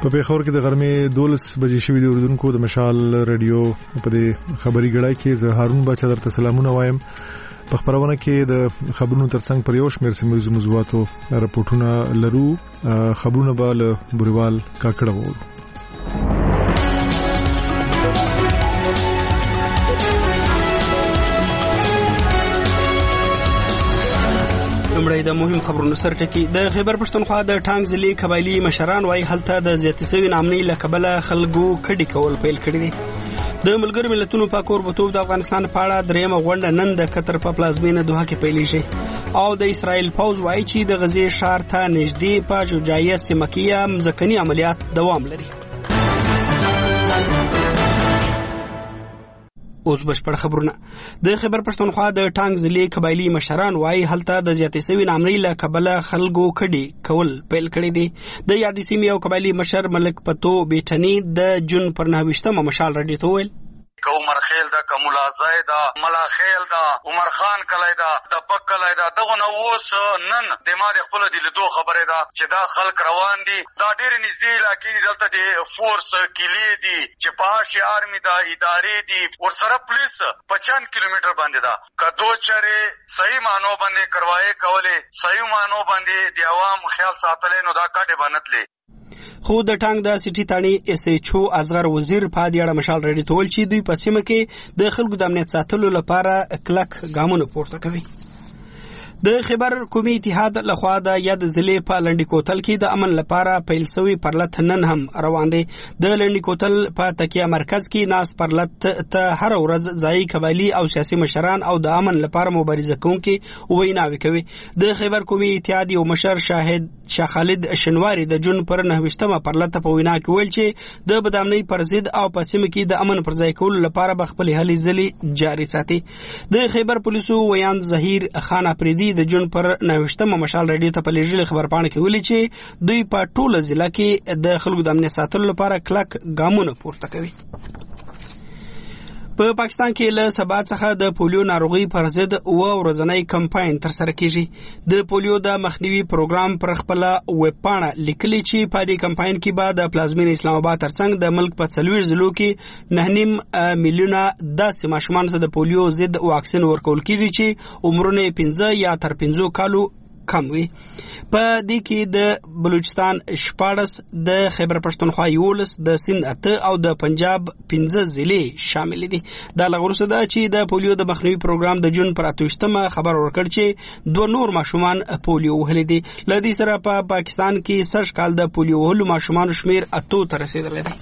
په پیښور کې د غرمې 12 بجې شوې د اردوونکو د مشال رادیو په دې خبري غړای کې زه هارون بچا درته سلامونه وایم. په خبرونه کې د خبرونو ترڅنګ پر یو شمېر سیمه موضوعاتو راپورټونه لرو. خبرونه به له بوريوال کاکړه وو. لمړی د مهم خبرونو سرټکی د خیبر پښتونخوا د ټانګ ضلع قبایلی مشران وايي هلته د زیاتې شوی نامنۍ له کبله خلکو کډی کول پیل کړی دي. د ملګرو ملتونو په کوربتوب د افغانستان په اړه دریمه غونډه نن د قطر په پلازمینه دوحه کې پیلېږي او د اسرائیل پوز وايي چې د غزې ښار ته نږدې په شجاعیه سیمه کې ځمکني عملیات دوام لري. اوس بشپړ خبرونه. د خیبر پښتونخوا د ټانګ ضلع قبایلی مشران وايي هلته د زیاتې شوی نامنۍ له کبله خلکو کډی کول پیل کړی دي. د یادې سیمې یو قبایلی مشر ملک پتو بیٹنی د جون پر 9 مشال رډي ته ویل عمر خیل دا کمولا زید دا ملا خیل دا عمر خان کلای دا دپک کلای دا دغه نو وس نن د ما د خپل د لیدو خبره ده چې دا خلک روان دي دا ډېر نږدې علاقې دلته د فورس کلی دي چې پاشي آرمي دا ادارې دي ورسره پولیس 50 کیلومتر باندې دا کدو چره صحیح مانو باندې کروائے کوله صحیح مانو باندې د عوام خیال ساتل نو دا کاټه بنتلې. خو د ټانګ د سټي تانی اس ایچ او اصغر وزیر په دې اړه مشال رډي تول چې دوی په سیمه کې د خلکو د امنیت ساتلو لپاره کلک ګامونه پورته کوي. د خیبر قومي اتحاد لخوا د یاد ضلع په لنډی کوتل کې د امن لپاره پیل شوی پرلط نن هم روان دي. د لنډی کوتل په تکیه مرکز کې ناس پرلط ته هر ورځ ځای قبایلی او سیاسي مشران او د امن لپاره مبارزه کوونکي ویناوي کوي. د خیبر قومي اتحاد یو مشر شاه خالد شنواری د جون پر 9 پرلط په وینا کې ویل چې د بدامنۍ پر ضد او په سیمه کې د امن پر ځای کولو لپاره به خپل هلې ځلې جاري ساتي. د خیبر پولیسو ویان ظهیر خان افریدي د جون پر 9 مشال رډي ته په لېږلي خبرپاڼه کې ویلي چې دوی په ټوله ضلع کې د خلکو د امنیت ساتلو لپاره کلک ګامونه پورته کوي. په پاکستان کې له سبا څخه د پولیو ناروغي پر ضد ورځنی کمپاین ترسره کیږي. د پولیو د مخنیوي پروګرام پر خپل ویب پاڼه لیکلي چې په دې کمپاین کې به د پلازمین اسلام آباد ترڅنګ د ملک په 40 ضلعو کې 9.5 میلیونه داسې ماشومان ته د پولیو ضد واکسین ورکول کیږي چې عمرونه 15 یا تر 15 کالو کم وي. په دې کې د بلوچستان 14 د خیبر پښتونخوا 11 د سند 8 او د پنجاب 15 ضلع شامل دي. دا لغورسه ده چې د پولیو د مخنیوي پروګرام د جون پر 28 خبر ورکړ چې 2 نور ماشومان پولیو وهلي دي. لدې سره په پاکستان کې سږ کال د پولیو وهلو ماشومان شمیر 8 ته رسیدلی دی.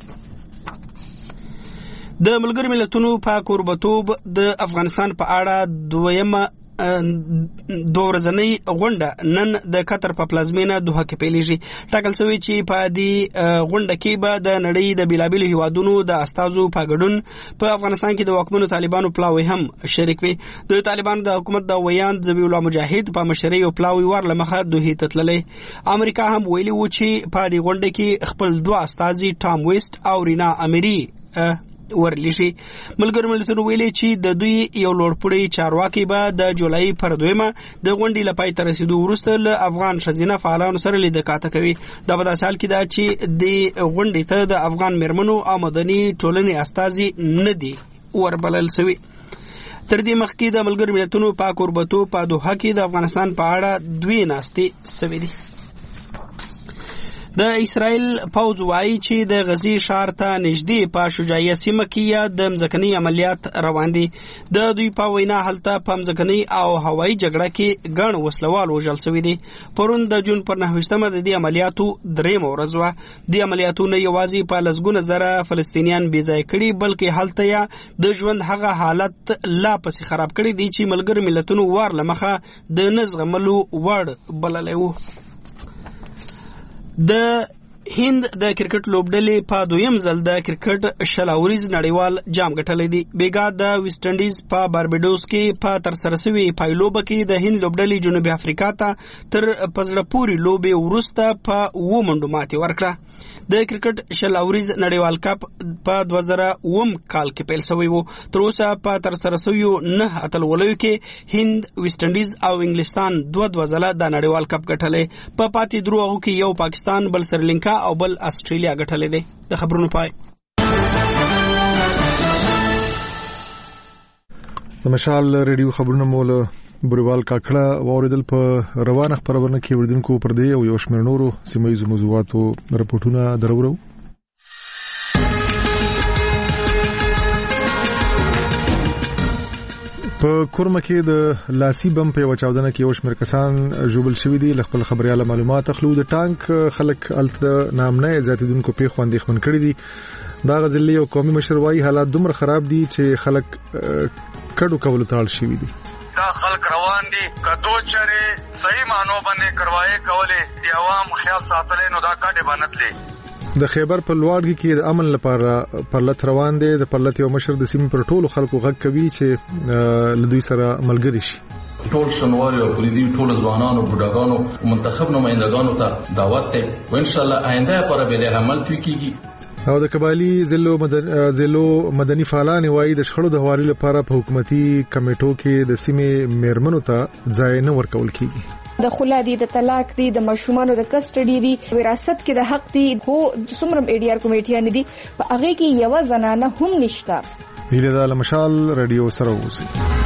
د ملګرو ملتونو په کوربتوب د افغانستان په اړه دویمه ورځنۍ غونډه نن د قطر په پلازمینه دوحه کې پیلېږي. ټاکل شوی چې په دې غونډه کې به د نړۍ د بیلابیلو هیوادونو د استازو په ګډون په افغانستان کې د واکمنو طالبانو پلاوی هم شریک وي. د طالبانو د حکومت د ویان ذبیح الله مجاهد په مشرۍ او پلاوی ورله مخه دوحې ته تللی. امریکا هم ویلي و چې په دې غونډه کې خپل 2 استازي ټام ویسټ او رینا امری ورلیشي. ملګرو ملتونو ویلي چې د دوی یو لوړپوړی چارواکي به د جولای پر 2 د غونډې لپاره تر رسیدو وروسته له افغان شزینه فعالانو سره لیدکاته کوي. دا په داسې حال کې ده چې د غونډې ته د افغان میرمنو او مدني ټولنې استازي نه دي وربلل شوي. تر دې مخکې د ملګرو ملتونو په کوربتوب په دوحه کې د افغانستان په اړه 2 ناستې شوې دي. د اسرائیل پوز وايي چې د غزې ښار ته نږدې په شجاعیه سیمه کې د ځمکني عملیات روان دي. د دوی په وینا هلته په ځمکني او هوایي جګړه کې ګڼ وسلوال وژل شوي دي. پرون د جون پر 9 د دې عملیاتو درېمه ورځ وه. د عملیاتونو یوازې په لسګونه زره فلسطینیان بې ځای کړي بلکې هلته یا د ژوند هغه حالت لا پسې خراب کړي دي چې ملګرو ملتونو ورله مخه د نه زغملو وړ بللی و. د هند د کرکټ لوبډلې په 2یم ځل د کرکټ شلاوریز نړیوال جام ګټلی دی. بیګا د ویسټ انډیز په باربډوس کې په ترسره شوې پایلوبه کې د هند لوبډلې جنوبي افریقا ته تر پزړه پورې لوبې وروسته په 2 منډو ماتې ورکړه. د کرکټ شلاوریز نړیوال کپ په 2009 کال کې پیل شوی و. تر اوسه په ترسره شویو 9 اتلولیو کې هند، ویسټ انډیز او انګلستان 2 ځله د نړیوال کپ ګټلی. په پاتې دروغو کې یو پاکستان، بل سریلانکا امریکا او بل استرالیا ګټلې ده. د خبرونو پای. د مشال ریډیو خبرونه مولا بریوال کاکړه واوریدل په روانه خبرونه کې وردونکو پر دی او یو شمېر نورو سیمایي موضوعاتو راپورټونه درورو. په کورمه کې د لاسي بم په وچاودنه کې یو شمېر کسان ژوبل شوي دي. خپل خبرياله معلومات اخلو د ټانک خلک الته نامنه زیاتیدونکو پیښ باندې خمن کړی دي. دا غزلي او قومي مشروعي حالات دومره خراب دي چې خلک کډو کول تاړ شوي دي. دا خلک روان دي کدو چره صحیح مانو باندې کروائے کوله دی عوام خیال ساتلې نو دا کاټه باندې د خیبر په لوړګي کې د امن لپاره پرلط روان دي. د پرلط یو مشر د سیمې پر ټولو خلکو غږ کوي چې لدوی سره ملګری شي. ټول شنواري او پولیدي ټول ځوانانو بډاګانو منتخب نمائندګانو ته دعوت ده او ان شاء الله آینده پر به عمل کیږي. او د قبایلی ضلعو مدني فعالان وایي د شخړو د هواري لپاره په حکومتي کمیټو کې د سیمې میرمنو ته ځای نه ورکول کیږي. د خلا دي، د طلاق دي، د مشومانو د کسټډي دي، وراثت کې د حق دي، خو څومره ایډیار کمیټیان دي په هغه کې یو زنانه هم نشته. هیله د مشال رادیو سره اوسئ.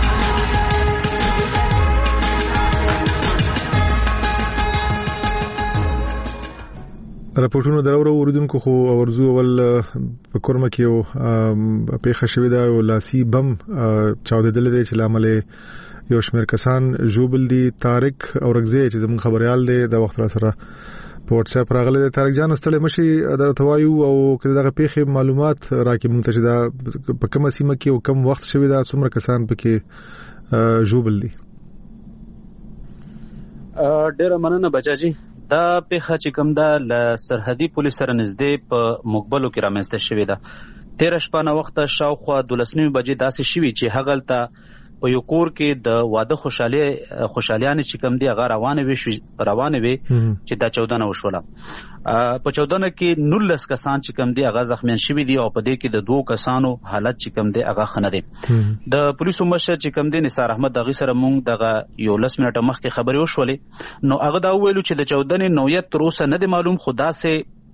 راپورټونو درورو اوریدونکو خو ورزو اول په کورمه کې یو پیښه شوې ده او لاسي بم چاودېدل دي چې لامل یو شمېر کسان ژوبل دي. طارق اورغزی چې زموږ خبريال دی د وخت را سره په واتس اپ راغلی دی. طارق جان استل مشي د توایو او کله دغه پیښه معلومات راکې مونږ ته دا په کومه سیمه کې او کوم وخت شوې ده څومره کسان پکې ژوبل دي. ډېر مننه بچاجي. دا پیښه چې کوم ده ل سرحدي پولیس سره نږدې په مقبلو کې رامنځته شوې ده. 13 شپه وخت شاوخوا 12 بجې داسې شوي چې هغلته په یو کور کې د واده خوشالیانه چې کوم دی هغه روانه وي چې دا 14 وشوله. په 14 کې 19 کسان چې کوم دی هغه زخمیان شوي دي او په دې کې د 2 کسانو حالت چې کوم دی هغه خنه دي. د پولیسو مشر چې کوم دی نثار احمد دغه سره مونږ دغه یو 10 منټه مخکې خبرې وشولې نو هغه دا ویلو چې د 14 نوعیت تر اوسه نه دی معلوم، خدا سه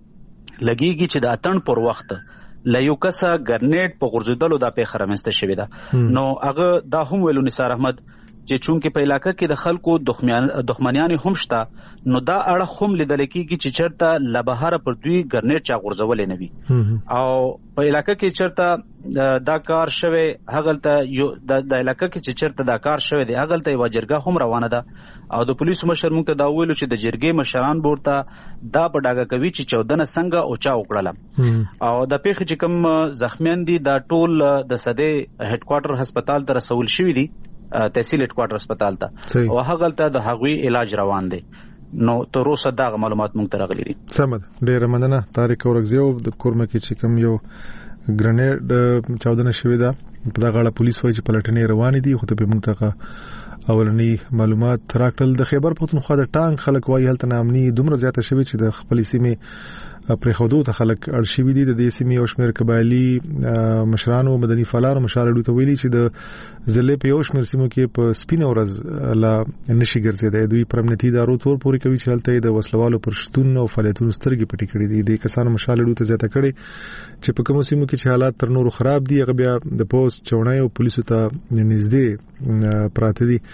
لګيږي چې د اتن پر وخت لایو کسا ګرنیټ په غورځیدلو دا پیښه رامنځته شوې ده. نو هغه دا هم ویلو نثار احمد چې چونکه په علاقې کې د خلکو دښمنیان هم شته نو دا اړه هم لیدل کېږي چې چرته لبهاره پر دوی ګرنیټ چا غورځولې نه وي او په علاقې کې چرته دا کار شوه هغلته یو د علاقې کې چې چرته دا کار شوه دی هغلته یو جرګه هم روانه ده او د پولیسو مشر موږ ته دا ویلو چې د جرګې مشران ورته دا په ډاګه کوي چې 14 څنګه او چا وکړه او د پیښې چې کوم زخمیان دي دا ټول د سده هډ کوارټر هسپتال ته رسول شوی دي، تحصیل هډ کوارټر هسپتال ته او هغلته د هغوی علاج روان دی. نو تر اوسه دا معلومات موږ ته راغلي دي. سمد ډېر مننه طارق اورغزیو د کورمه کې چې کوم یو ګرنیډ چاودنه شوې ده په دغه اړه پولیس وایي چې پلټنې روانې دي خو ته په منطقه اولنی معلومات راکړل. د خیبر پښتونخوا د ټانک خلک وایي هلته نامني دومره زیاته شوې چې د خپل سیمې پرې خودو ته خلک ارشیوي دي. د دې سیمې او شمېر قبایلی مشرانو مدني فعالانو مشالړو ته ویلي چې د ضلع په یو شمېر سیمو کې په سپینه ورځ لا نشي ګرځېدای. دوی پر امنیتي ادارو تور پورې کوي چې هلته د وسلوالو پر شتون او فعالیتونو سترګې پټې کړې دي. د کسانو مشالړو ته زیاته کړي چې په کوم سیمو کې چې حالات تر نورو خراب دي هغه بیا د پوسټ چونای او پولیسو ته نږدې پراته دي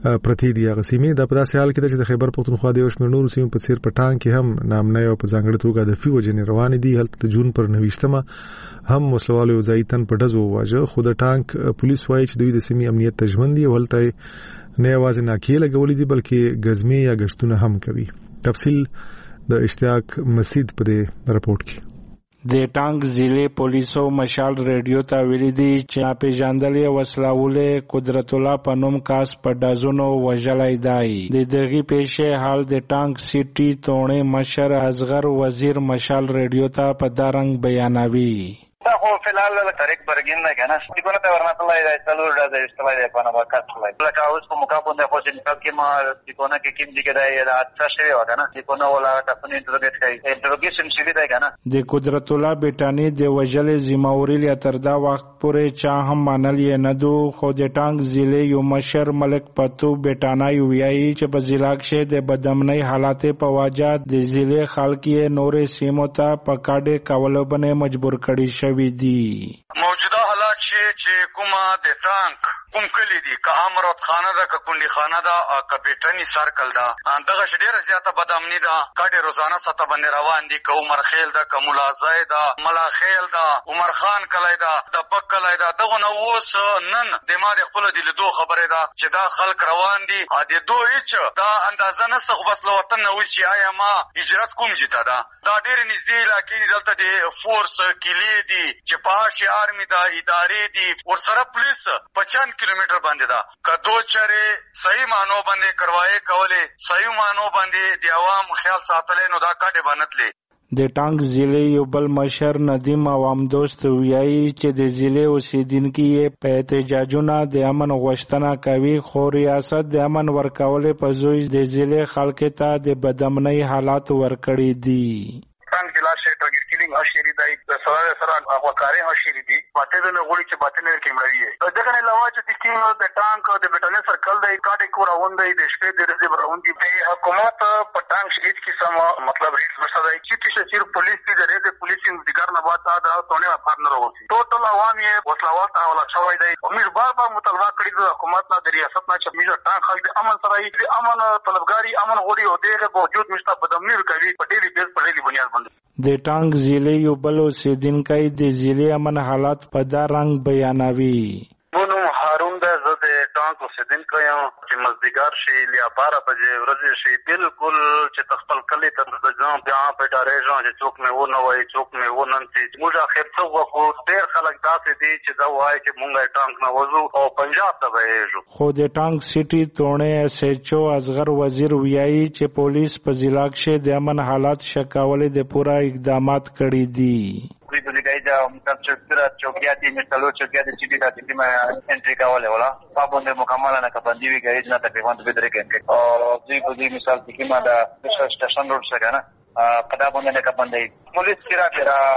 هغه سیمې. دا په داسې حال کې چې د خیبر پښتونخوا د یو شمېر نورو سیمو په څیر په ټانک کې هم نامنه او په ځانګړي توګه د فی وجنې روان دي. هلته د جون پر 29مه هم وسلوالو یو ځای تن په ډزو واجه خو د ټانک پولیس وایي چې دوی د سیمې امنیت ته ژمن دي او هلته نه یوازې ناکې لګولې دي بلکې غزمې یا غشتونه هم کوي. تفصیل د اشتیاق مسجد په راپورټ کې. د ټانک ضلع پولیسو مشال ریډیو ته ویلي دي چې ناپېژندلې وسلهولې قدرت الله په نوم کاس په ډزونو وژلی دی. د دغې پیښې حال د ټانک سیټي توڼې مشر اصغر وزیر مشال ریډیو ته په دا رنګ بیانوي. دا خو خو فلال طریق برګین نه کنه دغه ته ورنه تلای دی څلور ډزې استلای دی په نوو کټلای لکه اوس په مقابله خو چې کې ما دغه نه کې دي کېدای دا اڅ شوی و کنه دغه نه ولا تاسو نه انټروګیټ کوي انټروګیشن شوی دی کنه د قدرت الله بیٹانی د وجلې ذمہوری ل تر دا وخت پورې چا هم منل یې نه دو خو د ټانګ ضلع یو مشر ملک پتو بیٹانا یو ویایي چې په ضلع کې د بدامنۍ حالات په وجه د ضلع خلک یې نورې سیمو ته پکاډې کولو باندې مجبور کړي شوی دي. موجوده حالات چې کومه د ټانک کوم کلی دي که امرت خانه ده که کندي خانه ده که بیٹنی سرکل ده دغه ډیره زیاته بدامني ده کاډې روزانه سطح باندې روان دي که عمر خیل ده که ملا زای ده ملا خیل ده عمر خان کلی ده د پک کلی ده دغه نو اوس نن د ما د خپل د لیدو خبره ده چې دا خلک روان دي د دوه هیڅ دا اندازه نسته خو بس له وطن نه وځي چې آیا ما هجرت کوم جته ده دا ډېرې نږدې علاقې دي دلته د فورس کلی دي چې پاشي آرمي ده ادارې دي ورسره پولیس 50 کیلومتر باندې ده که دو چرې صحیح مانو باندې کروایې کولې صحیح مانو باندې د عوام خیال ساتلې نو دا کاټې باندې د ټانګ ضلع یو بل مشر ندیم عوام دوست ویایي چې د ضلع اوسیدونکي په احتجاجونو د امن غوښتنه کوي خو ریاست د امن ورکولو په زوی د ضلع خلکو ته د بدامنۍ حالات ورکړي دي. ټانګ ضلع شټاګر کیلینګ او شری دای سره اغواکاري او شری دي باطل نه غوړي چې باطل نه کیمړوي دغه نه علاوه چې تکینګ د ټانک د بیٹانی سرکل د کاټ کو راوندې د شپې د رزي راوندې په حکومت په ټانک هیڅ قسم مطلب هیڅ مسله چې چې پولیس دې د پولیس انتظار نه واته دا تونه افر نه راوځي ټوټل عوام یې وسلوات او لښوي دی امید بار مطالبه کړی د حکومت نه د ریاست نه چې میجر ټانک خلک د امن سره د امن طلبګاری امن غوړي او دغه باوجود مشته بدامنی کوي په ډیلی بیس په ډیلی بنیاد باندې د ټانګ ضلع یو بل اوسیدونکی د ضلع امن حالات په دا رنګ بیانوي. مونږ هارون د زده ټانک اوسیدونکی یم چې مزدګار شي لیا 12 بجې ورځې شي بالکل چې تخپل کلی ته د ځان بیا په ډارې ځان چې څوک مې و نه وای څوک مې و نن چې موږ اخر څو وخت ډېر خلک داسې دي چې دا وایي چې مونږه ټانک نه وځو او پنجاب ته وایو خو د ټانک سټي تونه اس ایچ او اصغر وزیر ویایي چې پولیس په ضلع کې د امن حالات شکاولې د پورا اقدامات کړي دي. کوئی بلیګای دا مطلب چې چوکیاتی مثالو چوکیاتی چې دا چې ما انټری کاوله ولا پابند مکمل نه کبندې وی غوښنه نه تقریبا به درې کې او دوی مثال چې ما دا سټیشن روډ څخه نه پدا باندې نه کبندې پولیس کرا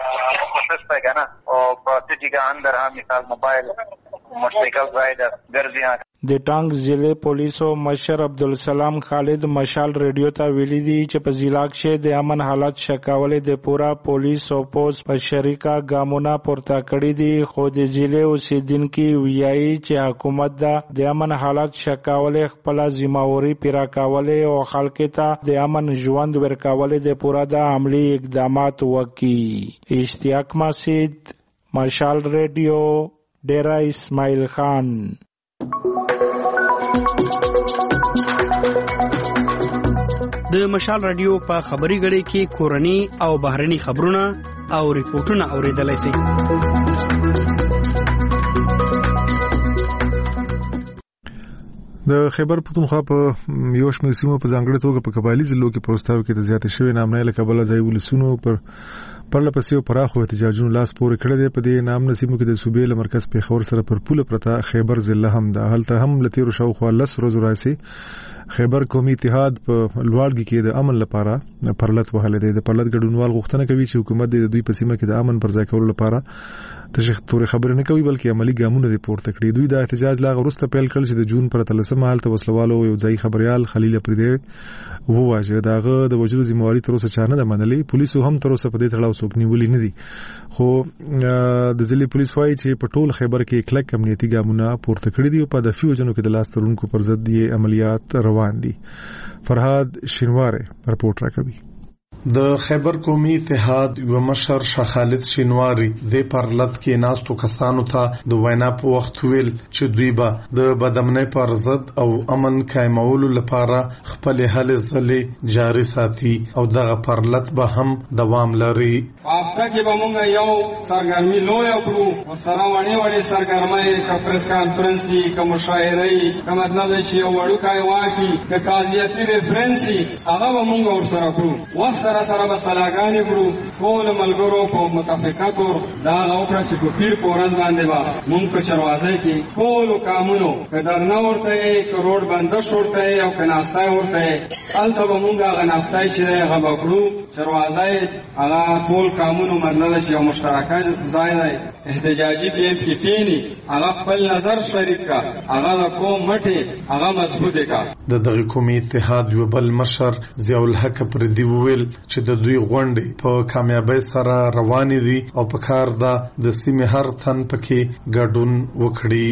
پروسس پای کنه او په سټی کې اندر هم مثال موبایل موټرسایکل رائډر ګرځي د ټانګ ضلع پولیسو مشر عبدالسلام خالد مشال ریډیو ته ویلي دي چې په ضلع کې د امن حالات شکاولې د پورا پولیس او پوس په شریکا ګامونه پورته کړی دي خو د ضلع اوسیدونکي ویایي چې حکومت د امن حالات شکاولې خپل ذمہواری پیرا کولې او خلکو ته د امن ژوند ورکولې د پورا د عملی اقدامات وکړي. اشتیاق مسعود مشال ریډیو ډیرا اسماعیل خان. د مشال رادیو په خبري غړي کې کورني او بهرني خبرونه او ریپورتونه اوریدلای شئ. د خیبر پختونخوا په یو شمېر سیمو په ځانګړي توګه په قبایلی ضلعو کې پروستاو کې د زیاتې شوی نامنۍ له کبله ځای ولسونو پرله پسې او پراخو احتجاجونو لاس پورې کړی دی. په دې نامنه سیمو کې د صوبې له مرکز پیښور سره پر پوله پرته خیبر ضلع هم ده. هلته هم له تیرو شاوخوا 10 ورځو راځي خیبر قومي اتحاد په لوړګي کې د امن لپاره پرلط وهل دی. د پرلط ګډونوال غوښتنه کوي چې حکومت د دوی په سیمه کې د امن پر ځای کولو لپاره تشخص خبرې نه کوي بلکې عملی ګامونه دي پورته کړي. دوی د احتجاج لا غوښته پیل کړل چې د جون پر 13 حالت وسلوالو یو ځای خبريال خلیل پردي وواجه داغه د وجود ذمہواری تر اوسه چانه د منلې. پولیسو هم تر اوسه په دې تړاو څوک نیولې نه دي خو د ضلع پولیس وايي چې په ټول خیبر کې کلک امنیتي ګامونه پورته کړي دي او په دفي وجنو کې د لاس ترونکو پر ضد یې عملیات روان دي. فرهاد شینواره رپورټ راکوي. د خیبر قومي اتحاد یو مشر شاه خالد شینواری د پرلط کې ناستو کسانو ته د وینا په وخت ویل چې دوی به د بدامنۍ پر ضد او امن قائمولو لپاره خپل هلې ځلې جاري ساتي او دغه پرلط به هم دوام لري. هفته کې به مونږ یو سرګرمي لویه کړو او سره وړې سرګرمۍ که پریس کانفرنس وي که مشاعره وي که مطلب چې یو وړوکی واکي که قاضیتي ریفرنس وي هغه به مونږ ورسره کړو. وخت سره سره به سلاګانې کړو. ټولو ملګرو په متفقه طور دا هغه وکړه چې په پیر په ورځ باندې به مونږ په چروازۍ کې ټولو کامونو که درنه ورته یې که روډ بندش ورته یې او که ناستی ورته یې هلته به مونږ هغه ناستی چې دی هغه به کړو. چروازۍ هغه ټول کامونو مطلب چې یو مشترکه ځای دی احتجاجي کیمپ کې کښېني هغه خپل نظر شریک کا هغه د قوم مټې هغه مضبوطې کا. د دغه قومي اتحاد یو بل مشر ضیاء الحق پردي وویل چې د دوی غونډې په کامیابۍ سره روانې دي او په کار ده د سیمې هر تن پکې ګډون وکړي.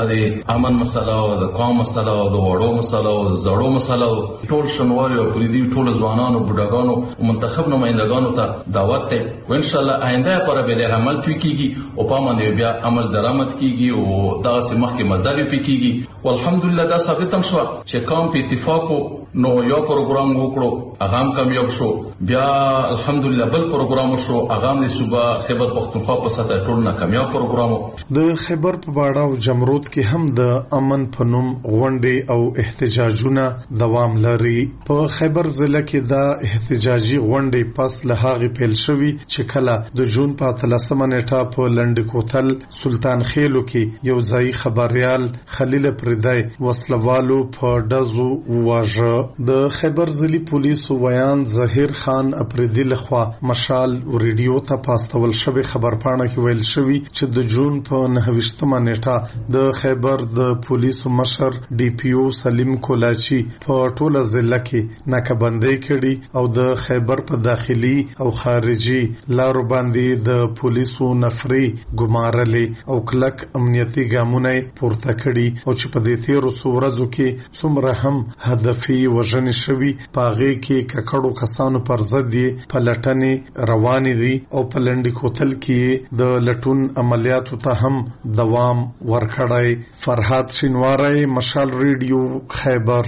د امن مسله او د قوم مسله او د وړو مسله او د زړو مسله ټول شنوالي او پردي ټول ځوانانو بوډاګانو منتخب نمائندگانو ته دعوت ده او ان شاء الله آینده پر به عمل کیږي او په باندې بیا عمل درآمد کیږي او دا سمخ کې مزاري کیږي. والحمدلله دا ثابت هم شو چې قوم په اتفاق نو یو پروګرام وکړو هغه هم کامیاب شو. بیا الحمدلله بل پروګرام شو هغه د صوبه خیبر پختونخوا په سطح ټول نه کامیاب پروګرام. د خیبر په باړه او جمرود کې هم د امن په نوم غونډې او احتجاجونه دوام لري. په خیبر ضلع کې دا احتجاجي غونډې پس له هغه پیل شوې چې کله د جون په 13 نیټه په لنډکوتل سلطان خېلو کې یو ځای خبريال خلیل پردای وسلوالو په ډزو واژه. د خیبر ضلعي پولیسو ویان ظهیر خان اپریدي لخوا مشال ریډیو ته پاستول شوی خبرپاڼه کې ویل شوی چې د جون په 29 نیټه د خیبر د پولیسو مشر ډي پی او سلیم کولاچی په ټوله ضلع کې ناکبندۍ کړي او د خیبر په داخلي او خارجي لارو باندې د پولیسو نفري ګمارلې او کلک امنیتي ګامونه پورته کړي او چې په دې تیرو ورځو کې څومره هم هدفي وژنې شوي پاغې کې ککړو کسانو پر ضد پلټنې روانې دي او په لنډکوتل کې د لټون عملیاتو ته هم دوام ورکړی. فرهاد شینواری، مشال ریډیو، خیبر.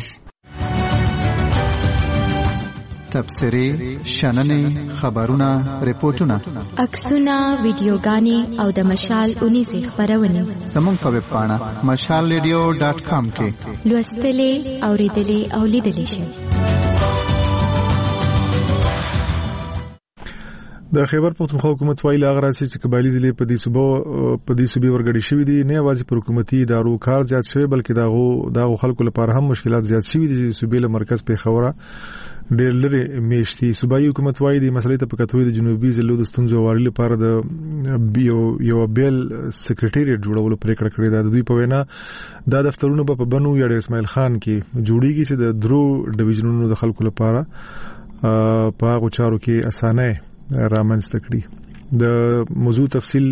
تبصرې، شننې، خبرونه، ریپورتونه، عکسونه، ویډیوګانې او د مشال اونیزې خبرونه زموږ په ویب پاڼه mashalradio.com کې لوستلې، اوریدلې او لیدلې شئ. د خیبر پختونخوا حکومت ویلي هغه راځي چې قبایلی ضلع په دې صوبې ورګړي شوې دي نه یوازې پر حکومتي ادارو کار زیات شوی بلکې داغو خلکو لپاره هم مشکلات زیات شوي دي. صوبې له مرکز په خوره ډېر لري میشتي. صوبایي حکومت وایي د مسلې ته په کتوې د جنوبي ضلعو د ستونزو واري لپاره د یو بیل سکریټریټ جوړولو پریکړه کړې ده. د دوی په وینا دا دفترونه په بنو یا د اسماعیل خان کې جوړیږي چې د درو ډیویژنونو د خلکو لپاره په هغو چارو کې اسانه رامنځته کړي. د موضوع تفصیل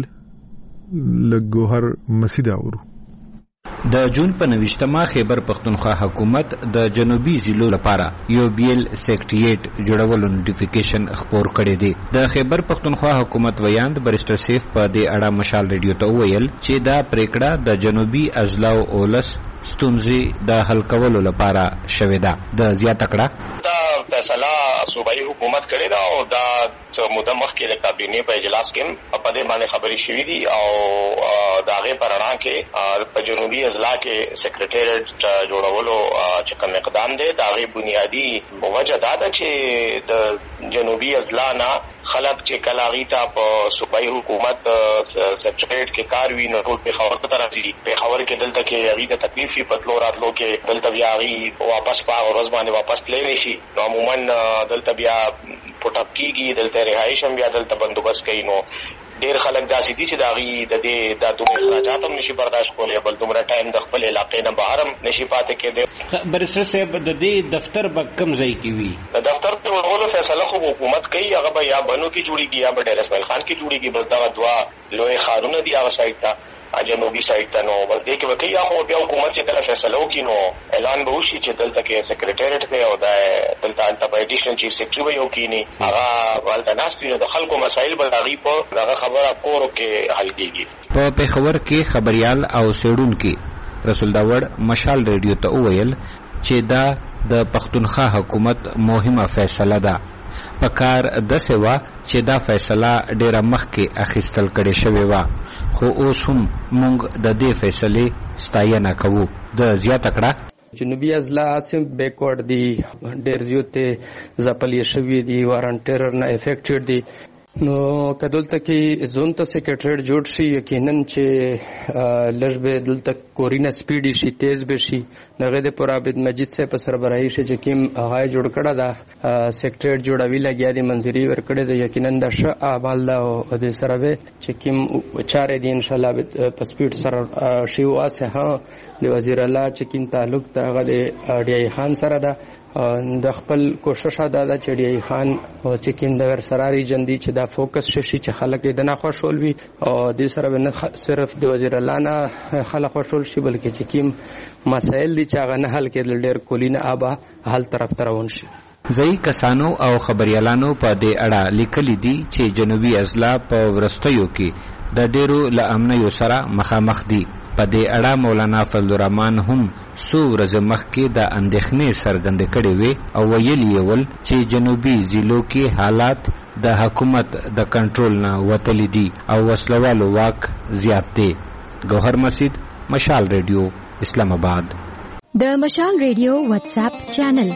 لګوهر مسید اورو. د جون په 29 خیبر پختونخوا حکومت د جنوبي ضلعو لپاره یو بیل سیکریټریټ جوړولو نوټیفیکیشن خپور کړی دی. د خیبر پختونخوا حکومت ویاند بریسټر سیف په دې اړه مشال ریډیو ته ویل چې دا پریکړه د جنوبي اضلاع اولس ستونزې د حل کولو لپاره شوې ده. د زیاته کړه دا فیصله صوبایي حکومت کړی دا او دا موده مخکې د کابینې په اجلاس کې په دې باندې خبرې شوې دي او دا غي پرانا کې په جنوبي اضلاع کې سیکریټریټ جوړولو چې کوم اقدام دی دا غي بنیادی وجه دا ده چې د جنوبي اضلاع نه خلک چې کلاغي ته په صوبایي حکومت سیکریټریټ کې کار وی نه ټول په خبر ته راځي. په خبر کې دلته کې غي د تکلیفي پتلو راتلو کې دلته بیا غي واپس پاغ ورځ باندې واپس تللی نشي. نو عموما دلته بیا پټاپ کیږي، دلته رهایش هم بیا دلته بندوبست کوي. نو ډیر خلک داسې دي چې دا غي د دې د دوه اخراجات هم نشي برداشت کولای بل دومره ټایم د خپل علاقې نه بهر هم نشي پاتې کېدی. برسټر صاحب د دې دفتر به کم ځای کې وي؟ د دفتر جوړولو فیصله خو حکومت کوي، هغه به یا بنو کې جوړیږي یا به ډیر اسماعیل خان کې جوړیږي. بس دا دوا لوی خارونه دي هغه سایت ته جنوبي سایت ته. نو بس دې کې وکړي یا خو بیا حکومت چې کله فیصله وکړي نو اعلان به وشي چې دلته کې سیکریټریټ دی او دا دلته ایډیشنل چیف سیکریټری به یو کینی هغه ولته ناسپی د خلکو مسایل به هغه په هغه خبره کورو کې حل کیږي. په پیښور کې خبريال او سیډونکو رسول داوړ مشال ریډیو ته وویل چې دا د پښتونخوا حکومت مهمه فیصله ده په کار د سیوا چې دا فیصله ډیره مخکې اخیستل کړي شوی و خو اوس هم موږ د دې فیصلې ستاینه کوو. د زیاته کړه جنوبي اضلاع سم بیکورډ دي ډیر زیات ځپلې شوی دي وارن ټیرر نه افیکټډ دي نو کدلته کې زون ته سیکریټریټ جوړ شي یقینا چې لږ به دلته کورینه سپیډ شي تیز به شي دغه د پر عابد مجید صاحب سربراهي شي چې کوم هغه جوړ کړه دا سیکریټریټ جوړوي لګیا دي منځري ورکړه د یقینا د ش اعمال دا او د سره به چې کوم چارې دي ان شاء الله په سپیډ سره شي واسه ها د وزیر الله چې کوم تعلق ته هغه د ډی خان سره ده د خپل کوشش ادا ده چې ډی خان او چې کوم د ورسراري جندي چې دا فوکس شي چې خلک د نه خوشحال وي او د سره نه صرف د وزیر الله نه خلک خوشحال شي بلکې چې کوم مسائل دي چې هغه نه حل کېدل ډېر کولینه آبا حل طرف ته روان شي. ځای کسانو او خبريالانو په دې اړه لیکلي دي چې جنوبي اضلاع په ورستیو کې د ډېرو له امنیو سره مخامخ دي. په دې اړه مولانا فضل الرحمن هم څو ورځې مخکې د اندېښنې څرګندې کړې وې او ویلي یې ول چې جنوبي ضلعو کې حالات د حکومت د کنټرول نه وتلي دي او وسلوالو واک زیات دی. ګوهر مسجد، مشال ریډیو، اسلام آباد. د مشال ریډیو واتس اپ چینل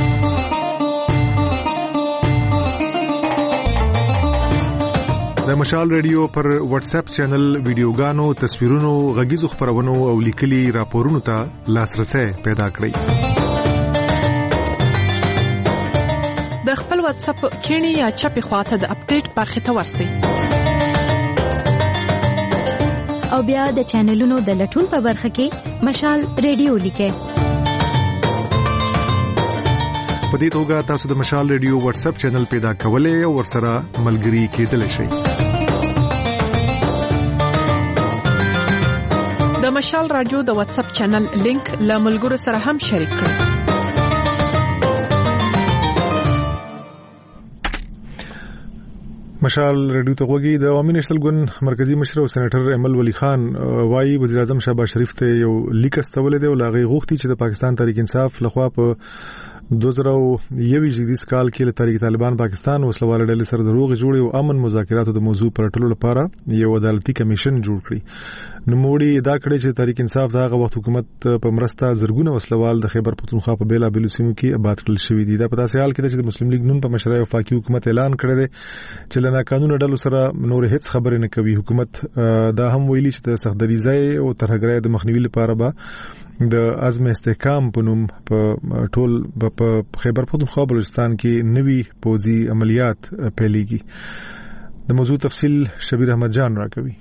د مشال ریډیو پر واتس اپ چینل ویډیوګانو، تصویرونو، غږیزو خبرونو او لیکلي راپورونو ته لاسرسي پیدا کړئ. د خپل واتس اپ کینی یا چپی خواته د اپډیټ برخه ته ورسئ او بیا د چینلونو د لټون په برخه کې مشال ریډیو لیکئ. په دې توګه تاسو د مشال ریډیو واتس اپ چینل پیدا کولای او ورسره ملګري کېدلی شئ. د مشال رادیو د واتس اپ چینل لینک له ملګرو سره هم شریک کړئ. مشال ریډیو ته غوږی د عوامي نېشنل ګوند مرکزی مشر او سېنیټر ایمل ولی خان وايي وزیر اعظم شهباز شریف ته یو لیک استولې دی او لاغي غوښتي چې د پاکستان تحریک انصاف لخوا په 2021 کال کې له تحریک طالبان پاکستان وسلواله ډلې سره د روغ جوړي او امن مذاکراتو د موضوع پر ټولو لپاره یو عدالتي کمیشن جوړ کړي. نوموړي دا کړی چې تحریک انصاف دغه وخت حکومت په مرسته زرګونه وسلوال د خیبر پختونخوا په بیلا بیلو سیمو کې آباد کړل شوی دي. دا په تاسو حال کې چې د مسلم لیگ نون په مشرۍ وفاقي حکومت اعلان کړی دی چې له ناقانونه ډلو سره نور هیڅ خبرې نه کوي. حکومت دا هم ویلي چې د سختدریزۍ او ترهګرۍ د مخنیوي لپاره به د عزم استحکام په نوم په ټول په خیبر پختونخوا بلوچستان کې نوي پوځي عملیات پیلېږي. د موضوع تفصیل شبیر احمد جان راکوي.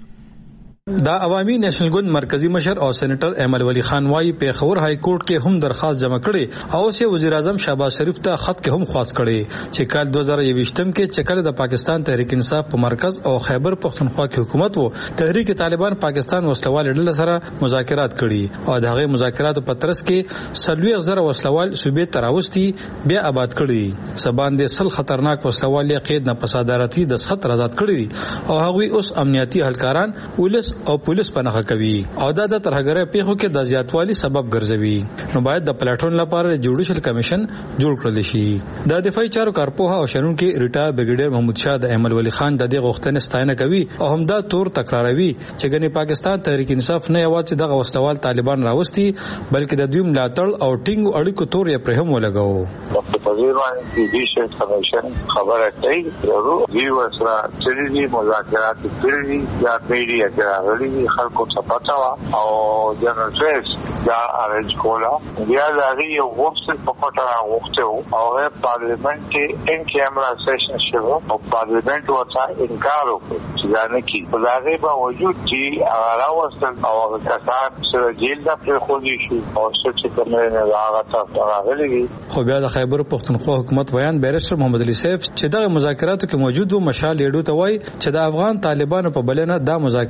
دا عوامي نېشنل ګوند مرکزی مشر او سېنیټر ایمل ولی خان وايي په خبر های کورټ کې هم درخواست جمع کړي او سه وزیر اعظم شهباز شریف ته خط کې هم خواست کړي چې کال 2021 کې چکر د پاکستان تحریک انصاف په مرکز او خیبر پختونخوا کې حکومت وو تحریک طالبان پاکستان وسلوال ډله سره مذاکرات کړي او دغه مذاکراتو په ترڅ کې 30,000 وسلوال صوبې تراوستي بیا آباد کړي. سبان د سل خطرناک وسلوال قید نه پسادارتي د سخت آزاد کړي او هغوی اوس امنیتي اهلکاران ولس او پولیس پناه کوي او دا د ترهګرۍ پیښو کې د زیاتوالي سبب ګرځوي. نو باید د پلیټون لپاره جوډیشل کمیشن جوړ کړل شي. د دفاعي چارو کارپوه او شنونکو ریټایر بریګیډیر محمود شاه د ایمل ولی خان د دې غوښتنې ستاینه کوي او همدا تور تکراروي چې ګنې پاکستان تحریک انصاف نه یوازې دغه وسلوال طالبان راوستي بلکې د دوی ملاتړ او ټینګ اړیکو تور یې پر هم ولګاو. د پزیروان جوډیشل کمیشن خبره کوي ضرور دی وسره چې دې مذاکرات کړي یا پیډي خلکو ته پتا او جنرال فیس دا ارنج کولا بیا دا یو وفد په پټه وخته او پارلیمنت کې ان کیمرا سیشن شوه او پارلیمنت ورته انکار وکړ چې دا نه کی په هغه باوجود چې هغه واستل او هغه کسان چې جیل ته پر خو دي شو او چې کومه نه هغه ته راغلي. خو بیا د خیبر پختونخوا حکومت بیان بیرسټر محمد علي سیف چې دغه مذاکراتو کې موجود و مشال لیډو ته وایي چې د افغان طالبانو په بلنه دا مذاکرات په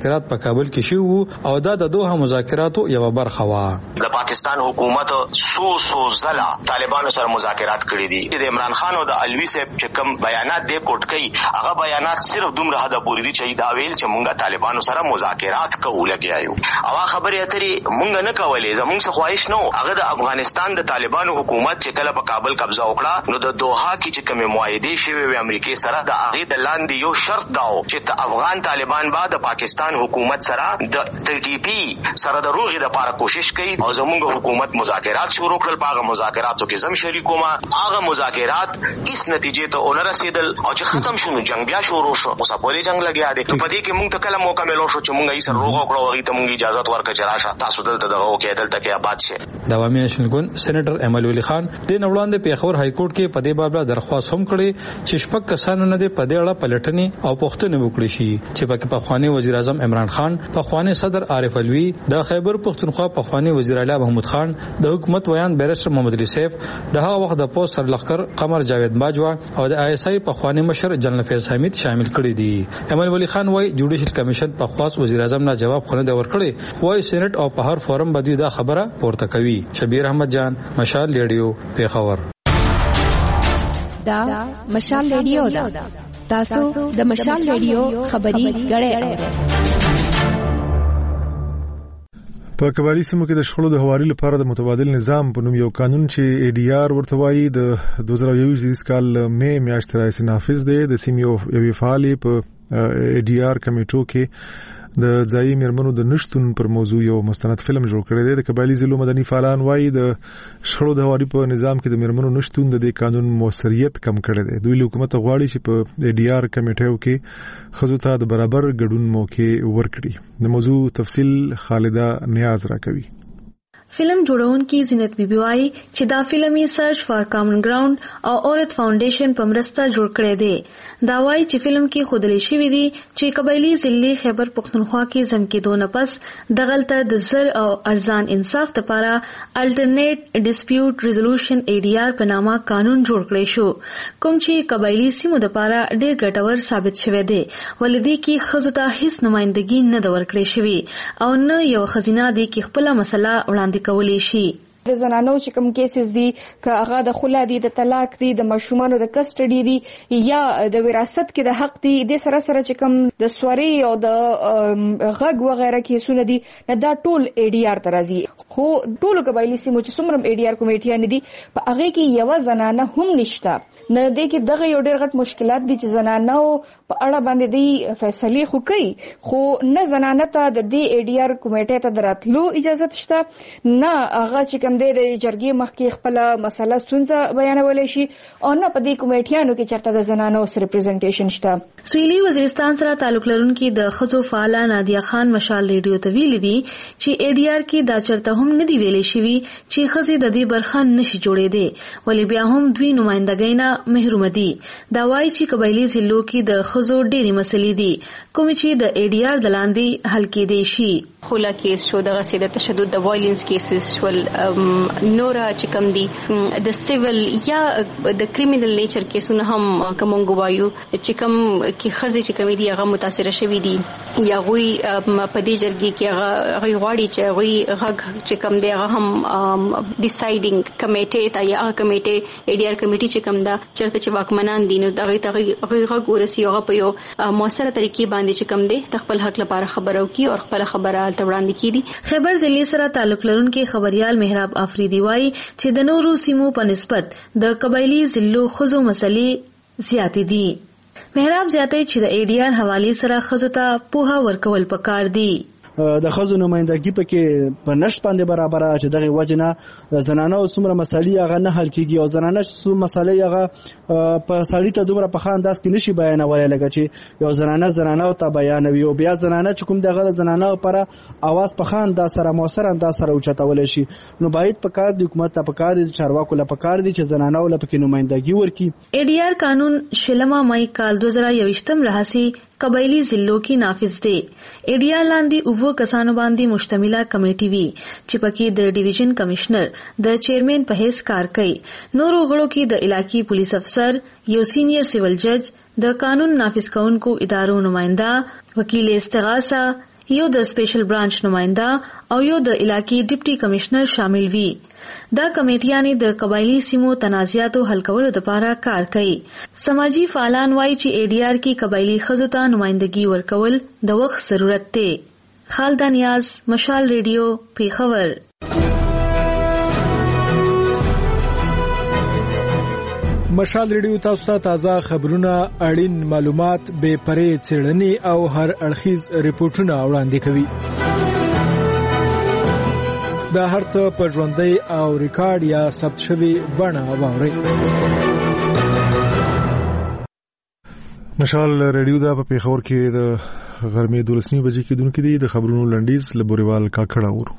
کابل کې شو او دا د دوه مذاکراتو یو برخه و. د پاکستان حکومت سو زلا طالبانو سره مذاکرات کړي دي. د عمران خان او د الوی صاحب چې کوم بیانات دی کوټ کوي هغه بیانات صرف دومره حد پورې دي چې دا ویل چې مونږه طالبانو سره مذاکرات کوو لګیایو او خبرې اترې مونږ نه کولې. زموږ څه خواهش نو هغه د افغانستان د طالبانو حکومت چې کله په کابل قبضه وکړه نو د دوحه کې چې کوم معاهده شوی و امریکای سره د هغه د لاندې یو شرط داو چې افغان طالبان بعد پاکستان حکومت سره د TTP سره د روغې د لپاره کوشش کوي او زموږ حکومت مذاکرات شروع کړل. په هغه مذاکراتو کې زم شریکوم. هغه مذاکرات هیڅ نتیجې ته ونه رسیدل او چې ختم شونه جنگ بیا شروع شو. اوس په دې جنگ لګیا دي. په دې کې موږ ته کله موقع ملو شو چې موږ یې سره روغ کړو او ته موږ اجازه ورکړه چې راشه تاسو دلته دغه وکړه دلته کې آباد شي. د عوامي نېشنل ګوند سېنیټر احمد ولی خان د نوړاندې پیښور های کورټ کې په دې باب درخواست هم کړې چې شپږ کسانو نه د پدې اړه پلټنې او پوښتنې وکړي شي چې پکې پخوانی وزیر اعظم عمران خان، پخوانی صدر عارف الوی، د خیبر پختونخوا پخوانی وزیر اعلی محمود خان، د حکومت ویان بیرسټر محمد علي سیف، د هغه وخت د پوسټ سرلخر قمر جاوید باجوا او د ISI پخوانی مشر جنرال فیض حمید شامل کړي دي. احمد ولی خان وايي جوډیشل کمیشن په خاص وزیر اعظم نه جواب خونه د ورکړي. وايي سېنات او په هر فورم باندې دا خبره پورته کوي. شبیر احمد جان، مشال ریډیو، پیښور. دا مشال ریډیو دا تاسو د مشال ریډیو خبري غړې په قبایلی سیمو کې د شخړو د هواري لپاره د متبادل نظام په نوم یو قانون چې ADR ورته وایي د 2021 کال مې میاشتې راځي نافذ دی. د سیمو یو فعالي په ADR کمیټو کې د ځایي میرمنو د نشټون پر موضوع یو مستند فلم جوړ کړی دی. د قبایلی ضلعو مدني فعالان وایي د شخړو د هواري په نظام کې د میرمنو نشټون د دې قانون موثریت کم کړی دی. دوی له حکومت غواړي چې په ADR کمیټو کې ښځو ته د برابر ګډون موقع ورکړي. د موضوع تفصیل خالده نیاز راکوي. فلم جوړونکي زینت بیبي وايي چې دا فلم یې سرچ فار کامن ګراوند او اورت فاونډیشن په مرسته جوړ کړی دی. دا وايي چې فلم کې خودلې شوی دی چې قبایلی ضلع خیبر پختونخوا کې زم کې دونه پس دغلطه د زر او ارزان انصاف لپاره الټرنیټ ډیسپیوټ ریزولوشن ADR په نامه قانون جوړ کړی شو کوم چې قبایلی سیمو لپاره ډېر ګټور ثابت شوی دی. ولدي کې ښځو ته هیڅ نمائندګي نه د ورکړې شوی او نه یو خزینه دی کې خپل مسله وړاندې کولی شي. د زنانو چې کوم کیسز دي که هغه د خلا دي، د طلاق دي، د ماشومانو د کسټډي دي یا د وراثت کې د حق دي، د سره سره چې کوم د سوري او د غږ وغیرہ کیسونه دي دا ټول ADR ته راځي. خو ټول قبایلی سیمو چې څومره ADR کمیټیان دي په هغه کې یو زنانه هم نشته. نه دې کې دغه یو ډېر غټ مشکلات دي چې زنانو په اړه باندې دی فیصله خو کوي خو نه زنانه ته د دې ADR کمیټې ته دراتلو اجازه شته، نه هغه چې کوم د جرګې مخکې خپل مسله ستونزه بیانولای شي او نه په دې کمیټیانو کې چرته د زنانو سره ریپرزنټیشن شته. سویلي وزیرستان سره تعلق لرونکي د خزو فعاله نادیه خان مشال ریډیو ته ویلي دي چې ADR کې دا چرته هم نه دی ویلې شوی چې خزې د دې برخه نشي جوړېدي ولی بیا هم دوی نمائندګۍ نه محروم دي. دا وایي چې قبایلی ضلعو کې د خزو ډېری مسلې دي کوم چې د ADR د لاندې حل کېدای شي. خولا کیس شو، دغه سي د تشدد د وایلنس کیسز شول، نورا چې کوم دي د سیویل یا د کریمینل نیچر کیسونه هم کوم غوايو چې کوم کې خزې چې کوم دي هغه متاثر شوي دي یا غوي په دې جرګې کې هغه غواړي چې غوي هغه چې کوم دی هغه هم ډیسایډینګ کمیټه ته یا کمیټه ADR کمیټه چې کوم دا چرته چې واکمنان دي نو دغه هغه ورسي هغه په یو موثره طریقې باندې چې کوم دی د خپل حق لپاره خبرو کی او خپل خبره وړاندې کړي. خیبر ضلع سره تعلق لرونکي خبريال مهراب افریدي وايي چې د نورو سیمو په نسبت د قبایلی ضلعو خزو مسلې زیاتې دي. مهراب زیاتې چې د ADR حواله سره خزو ته پوها ورکول پکار دي. د خزو نمائندګي پکې په نشټ باندې برابر چې دغه وجنه زنانه او څومره مسالې هغه نه حل کیږي او زنانه څو مسالې هغه په سړی ته دومره په خانداس کې نشي بیانولای لکه چې یو زنانه او ته بیانوي او بیا زنانه چې کوم دغه زنانه لپاره आवाज په خانداس سره موثر انداز سره اوچتول شي نو باید په کار د حکومت ته په کار دي چارواکو له په کار دي چې زنانه ول پکې نمائندګي ورکړي. ADR قانون شلمه مای کال 2021 راهسي قبایلی ضلعو کې نافذ دی. ADR لاندې اوو کسانو باندې مشتمله کمیټي وی چې پکې د ډیویژن کمشنر د چیرمن په حیث کار کوي. نورو غړو کې د علاقائی پولیس افسر، یو سینیئر سیول جج، د قانون نافذ کونکو ادارو نمائنده، وکیل استغاثه، یو د سپیشل برانچ نماینده او یو د علاقې ډیپټي کمشنر شامل وي. دا کمیټیانې د قبایلی سیمو تنازعاتو حل کولو لپاره کار کوي. سماجی فعالان وایي چې ADR کې قبایلی ښځو ته نمائندګي ورکول د وخت ضرورت دی. خالد نیاز، مشال ریډیو، پیښور. مشال ریډیو تاسو ته تازه خبرونه، اړین معلومات، بې پرې څېړنې او هر اړخیز ریپورتونه وړاندې کوي. دا هر څه په ژوندۍ او ریکارډ یا ثبت شوی بڼه واورئ. مشال ریډیو دا په پیښور کې د غرمې 12 بجې کېدونکې دي. د خبرونو لنډیز له بوريوال کاکړ اورو.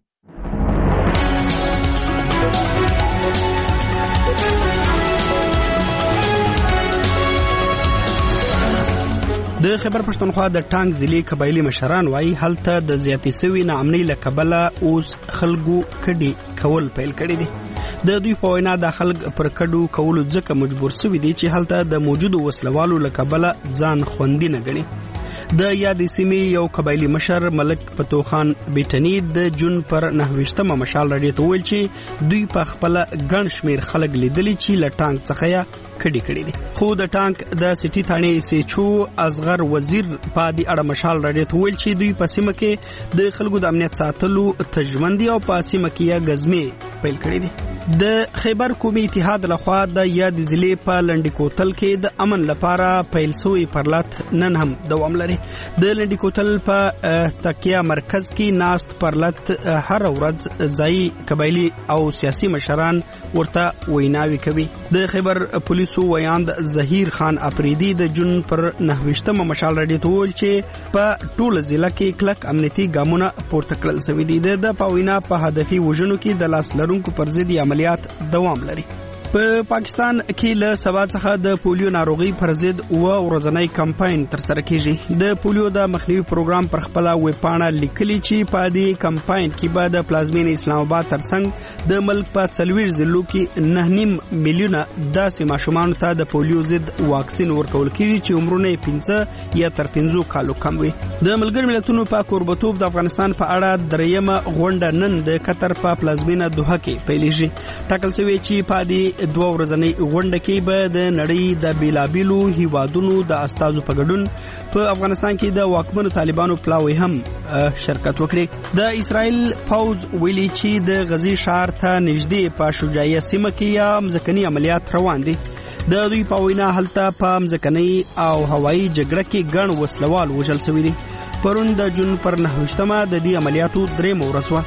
د خیبر پښتونخوا د ټانک ضلع قبایلی مشران وایي هلته د زیاتې سوي ناامنۍ له کبله اوس خلکو کډي کول پیل کړي دي. د دوی په وینا د خلک پر کډو کولو ځکه مجبور سوي دي چې هلته د موجودو وسلوالو له کبله ځان خوندي نه ګڼي. د یادې سیمې یو قبایلی مشر ملک پتوخان بیٹنی د جون پر 9 مشال راډیو ته ویل چې دوی په خپل ګڼ شمیر خلک لیدلي چې له ټانک څخه یا کډي کړي دي. خو د ټانک د سټي ثاني سچو اصغر وزیر په دې اړه مشال راډیو ته ویل چې دوی په سیمه کې د خلکو د امنیت ساتلو تجمندي او په سیمه کې یا غزمه پیل کړي دي. د خیبر قومي اتحاد لخوا د یاد ضلع په لنډی کوتل کې د امن لپاره پیل شوی پرلط نن هم دوام لري. د لنډی کوتل په تکیه مرکز کې ناست پرلط هر ورځ ځای قبایلی او سیاسي مشران ورته ویناوي کوي. د خیبر پولیسو ویاند ظهیر خان اپریدي د جون پر 9 مشال راډیو ته ویل چې په ټول ضلع کې کلک امنیتي ګامونه پورته کړل شوي دي. د پاوینا په هدفي وژنو کې د لاس لرونکو پر ضد عملیات دوام لري. په پاکستان کې له سبا څخه د پولیو ناروغي پر ضد ورځنی کمپاین ترسره کیږي. د پولیو د مخنیوي پروګرام پر خپل ویب پاڼه لیکلي چې په دې کمپاین کې به د پلازمین اسلام آباد ترڅنګ د ملک په 40 ضلعو کې 9.5 میلیونه داسې ماشومان ته د پولیو ضد واکسین ورکول کیږي چې عمرونه 15 یا تر 15 کالو کم وي. د ملګر ملتونو په کوربتوب د افغانستان په اړه دریمه غونډه نن د قطر په پلازمینه دوحه کې پیلېږي. ټاکل شوی چې په دې 2 ورځنۍ غونډه کې به د نړۍ د بیلابیلو هیوادونو د استازو په ګډون په افغانستان کې د واکمنو طالبانو پلاوی هم شرکت وکړي. د اسرائیل پوز ویلي چې د غزې ښار ته نږدې په شجاعیه سیمه کې یا مځکني عملیات روان دي. د دوی په وینا هلته په مځکني او هوایي جګړه کې ګڼ وسلوال وژل شوي دي. پرون د جون پر 9 د دې عملیاتو 3 ورځ وه.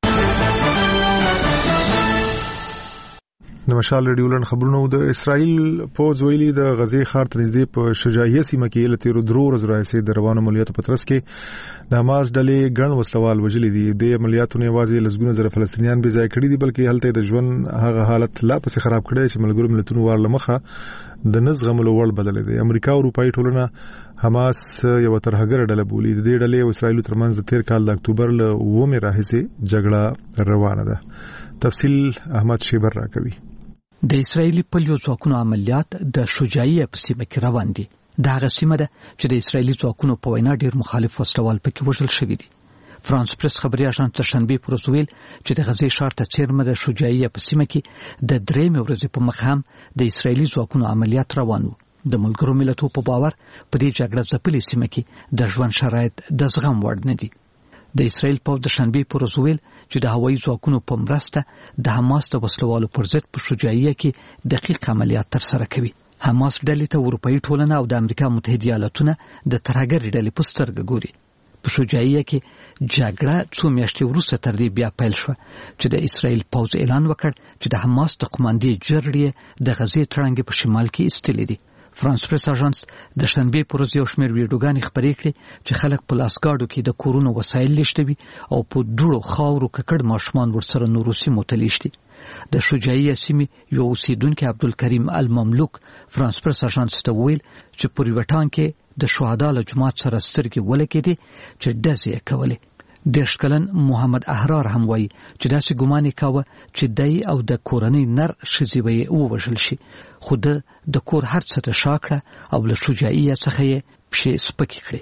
د مشال ریډیو لن خبرونه. د اسرائیل پوز ویلي د غزې ښار ته نږدې په شجاعیه سیمه کې له تیرو 2 ورځو راهیسې د روانو عملیاتو په ترڅ کې د حماس ډلې ګڼ وسلوال وژلي دي. د عملیاتو نه یوازې لسګونه زره فلسطینیان بې ځای کړي دي بلکې هلته د ژوند هغه حالت لا پسې خراب کړی چې ملګرو ملتونو ورله مخه د نزغملو وړ بدلې دي. امریکا او اروپایي ټولنه حماس یو ترهګر ډله بولي. د دې ډلې او اسرائیل ترمنځ د تیر کال د اکتوبر له 9 راهیسې جګړه روانه ده. تفصیل احمد شیبر راکوي. د اسرایلی پولیو ځواکونو عملیات د شجاعیه په سیمه کې روان دي. دا هغه سیمه ده چې د اسرایلی ځواکونو په وینا ډیر مخالف وسلوال پکې وژل شوي دي. فرانس پریس خبري اژانس چهارشنبه پر ویل چې د غزې ښار ته چیرمه د شجاعیه په سیمه کې د 3 ورځې په مخ هم د اسرایلی ځواکونو عملیات روان وو. د ملګرو ملتونو په باور په دې جګړه ځپلې سیمه کې د ژوند شرایط د زغم وړ نه دي. د اسرایل په د شنبه پر ویل چې د هوایي ځواکونو په مرسته د حماس د وسلوالو پر ضد په شجاعیه کې دقیق عملیات ترسره کوي. حماس ډلې ته اروپایي ټولنه او د امریکا متحده ایالاتونه د ترهګر ډلې په سترګه ګوري. په شجاعیه کې جګړه څو میاشتې وروسته تر دې بیا پیل شو چې د اسرایل پوز اعلان وکړ چې د حماس د قوماندې جرړې د غزې تړانګې په شمال کې ایستلې دي. فرانس پریس اژانس د شنبه پر ورځ یو شمېر ویډیوګانې خپرې کړې چې خلک په لاسګاډو کې د کورونو وسایل لښتوي او په ډوړو خاورو ککړ ماشومان ورسره نورو سیمو ته لښتي. د شجاعیه سیمې یو اوسیدونکي عبدالکریم المملوک فرانس پریس اژانس ته ویل چې په ریوټان کې د شهدا له جماعت سره سترګې ولګېدې چې ډزې یې کولې. 10 کلن محمد احرار هم وایي چې داسې ګمان یې کاوه چې دای او د کورنۍ نر ښځې به یې ووژل شي، خو د کور هر څه ته شا کړه او له شجاعیه څخه یې پښې سپکې کړې.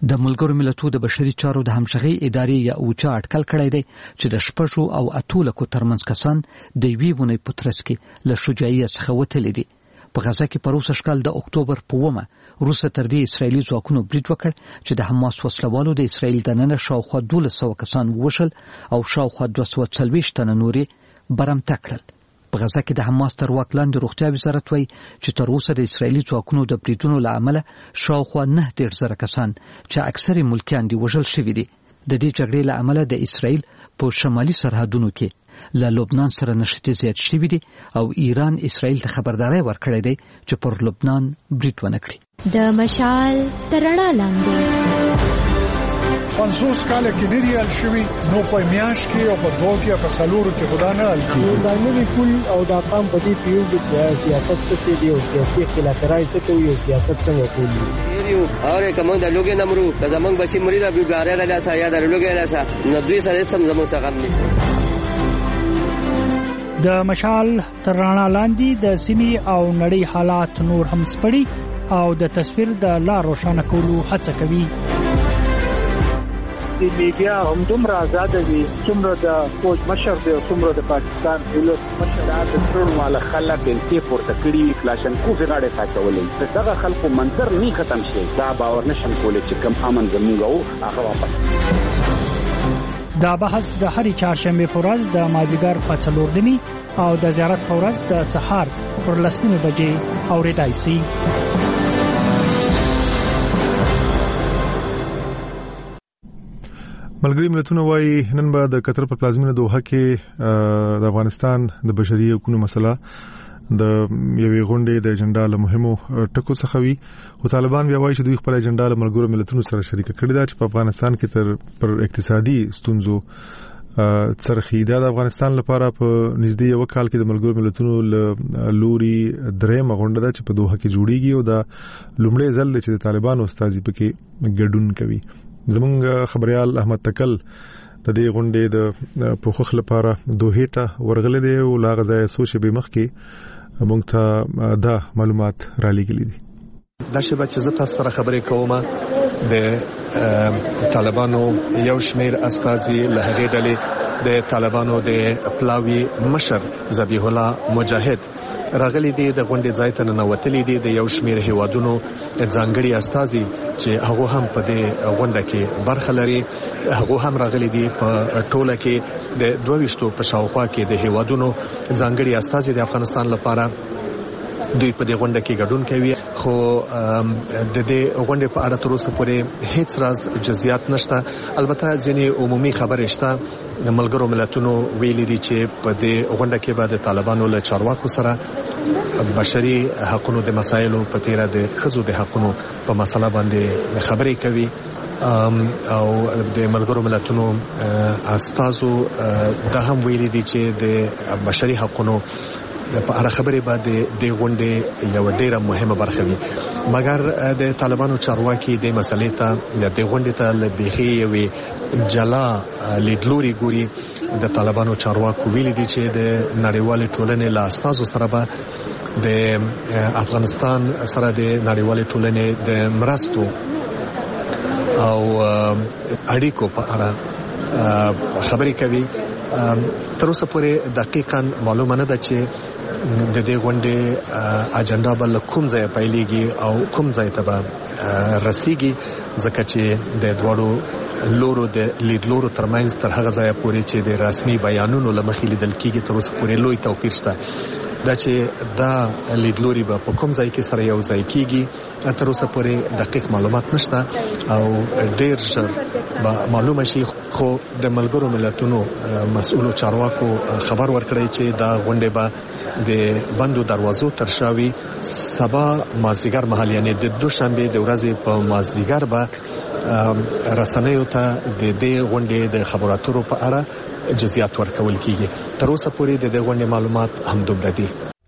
د ملګرو ملتونو د بشري چارو د همغږي ادارې یا اوچا اټکل کړی دی چې د 6 او 8 لکو ترمنځ کسان د یوې ونې په ترڅ کې له شجاعیت څخه وتلي دي. په غزا کې په روس شکل د اکتوبر په 1 روس تر دې اسرایلی ځواکونو برید وکړ چې د حماس وسلوالو د اسرایل د نن شاوخوا 1200 کسان وشل او شاوخوا 240 تنه نوري برمته کړل. په غزا کې د حماس تر واک لاندې روغتیا وزارت وایي چې تر اوسه د اسرایلی ځواکونو د بریدونو له امله شاوخوا 9,000 کسان چې اکثر ملکیان دي وژل شوي دي. د دې جګړې له امله د اسرایل په شمالي سرحدونو کې له لبنان سره نښتې زیات شوي دي او ایران اسرایل ته خبرداري ورکړې ده چې پر لبنان برید ونه کړي. د مشال ترڼا لاندې 50 کال کې لري شوی نو په میاش کې او په دوه کې په سلورو کې خدا نه الکی باندې کول او د اقام په دې پیو د سیاست څخه دی او سیاسي خلافکارای څخه یو سیاست څنګه کولی یو اور کوم د لوګي نمرو د زمنګ بچی مریدا بیګاره نه لاسه یا د لوګي نه لاسه نو دوی سره سم زموږ څخه نشته. د مشال ترڼا لاندې د سیمې او نړۍ حالات نور هم سپړي او د تصویر د لار روښانه کولو هڅه کوي. د میډیا هم دومره آزاد دي څومره د فوج مشر دی څومره د پاکستان دولت مشر د ټول مال خلک بنتي پورته کړي کلاشنکو غاړه ساتولې دغه خلکو منظر نه ختم شي دا باور نشم کولای چې کم امن زموږ او هغه واپس. دا بحث د هرې چهارشنبه په ورځ د مازیګر په 4 او د زیارت په ورځ د سهار پر 10 بجې اورېدای شي. ملګری ملتونه وايي نن به د قطر په پلازمینه دوحه کې د افغانستان د بشري حقوقو مسله د یوې غونډې د اجنډا له مهمو ټکو څخه وي. خو طالبان بیا وايي چې دوی خپل اجنډا له ملګرو ملتونو سره شریک کړي دا چې په افغانستان کې پر اقتصادي ستونزو څرخي دا د افغانستان لپاره په نږدې یو کال کې د ملګرو ملتونو لوري درېمه غونډه ده چې په دوحه کې جوړیږي او دا لومړی ځل دی چې د طالبانو استازي پکې ګډون کوي. زمونږ خبريال احمد تکل د دې غونډې د پوښښ لپاره دوحه ته ورغله دی او لا غځای سوچ به مخ کې موږ ته دا معلومات را لګلې دي. دا شبه چې زه تاسو سره خبرې کوم د طالبانو یو شمیر استازي له هغې ډلې د طالبانو د پلاوی مشر ذبیح الله مجاهد راغلي دي د غونډې ځای ته ننوتلي دي د یو شمیر هیوادونو ځانګړي استازي چې هغه هم په دې غونډه کې برخه لري هغه هم راغلي دي په ټوله کې د 22 په شاوخوا کې د هیوادونو ځانګړي استازي د افغانستان لپاره دوی په دې غونډه کې ګډون کوي. خو د دې غونډې په اړه تر اوسه پورې هیڅ راز جزئیات نشته. البته ځینې عمومي خبرې شته. ملګرو ملتونو ویلي دي چې په دې غونډه کې به د طالبانو له چارواکو سره بشري حقوقو د مسایلو په تیره د خزو د حقوقو په مسله باندې خبرې کوي او د ملګرو ملتونو استازو د هم ویلي دي چې د بشري حقوقو په اړه خبرې باندې د غونډې یو ډیره مهمه برخه وي. مګر د طالبانو چارواکي د مسلې ته د غونډې ته لبيخي وي جلا لیدلوري ګوري. د طالبانو چارواکو ویلي دي چې د نړیوال ټولنې له استازو سره به د افغانستان سره د نړیوال ټولنې د مرستو او اړیکو په اړه خبرې کوي. تر اوسه پورې دقیقاً معلومه نه ده چې د دې غونډې اجنډا بل کوم ځای پیلېږي او کوم ځای ته به رسیږي ځکه چې د دوړو لورو د لیدلورو ترمنځ تر هغه ځای پورې چې د رسمي بیانونو لمخې لیدل کېږي تر اوسه پورې لوی توپیر شته. دا چې دا لیدلوري به په کوم ځای کې سره یو ځای کېږي تر اوسه پورې دقیق معلومات نشته او ډېر ژر به معلومه شي. خو د ملګرو ملتونو مسؤلو چارواکو خبر ورکړی چې دا غونډه به د بندو دروازو ترشاوي سبا مازیګر مهال یعنی د دوشنبه د ورځې په مازیګر به رسنیو ته د دې غونډې د خبراتو په اړه جزئیات ورکول کیږي. تر اوسه پورې د دې غونډې معلومات هم دومره دي.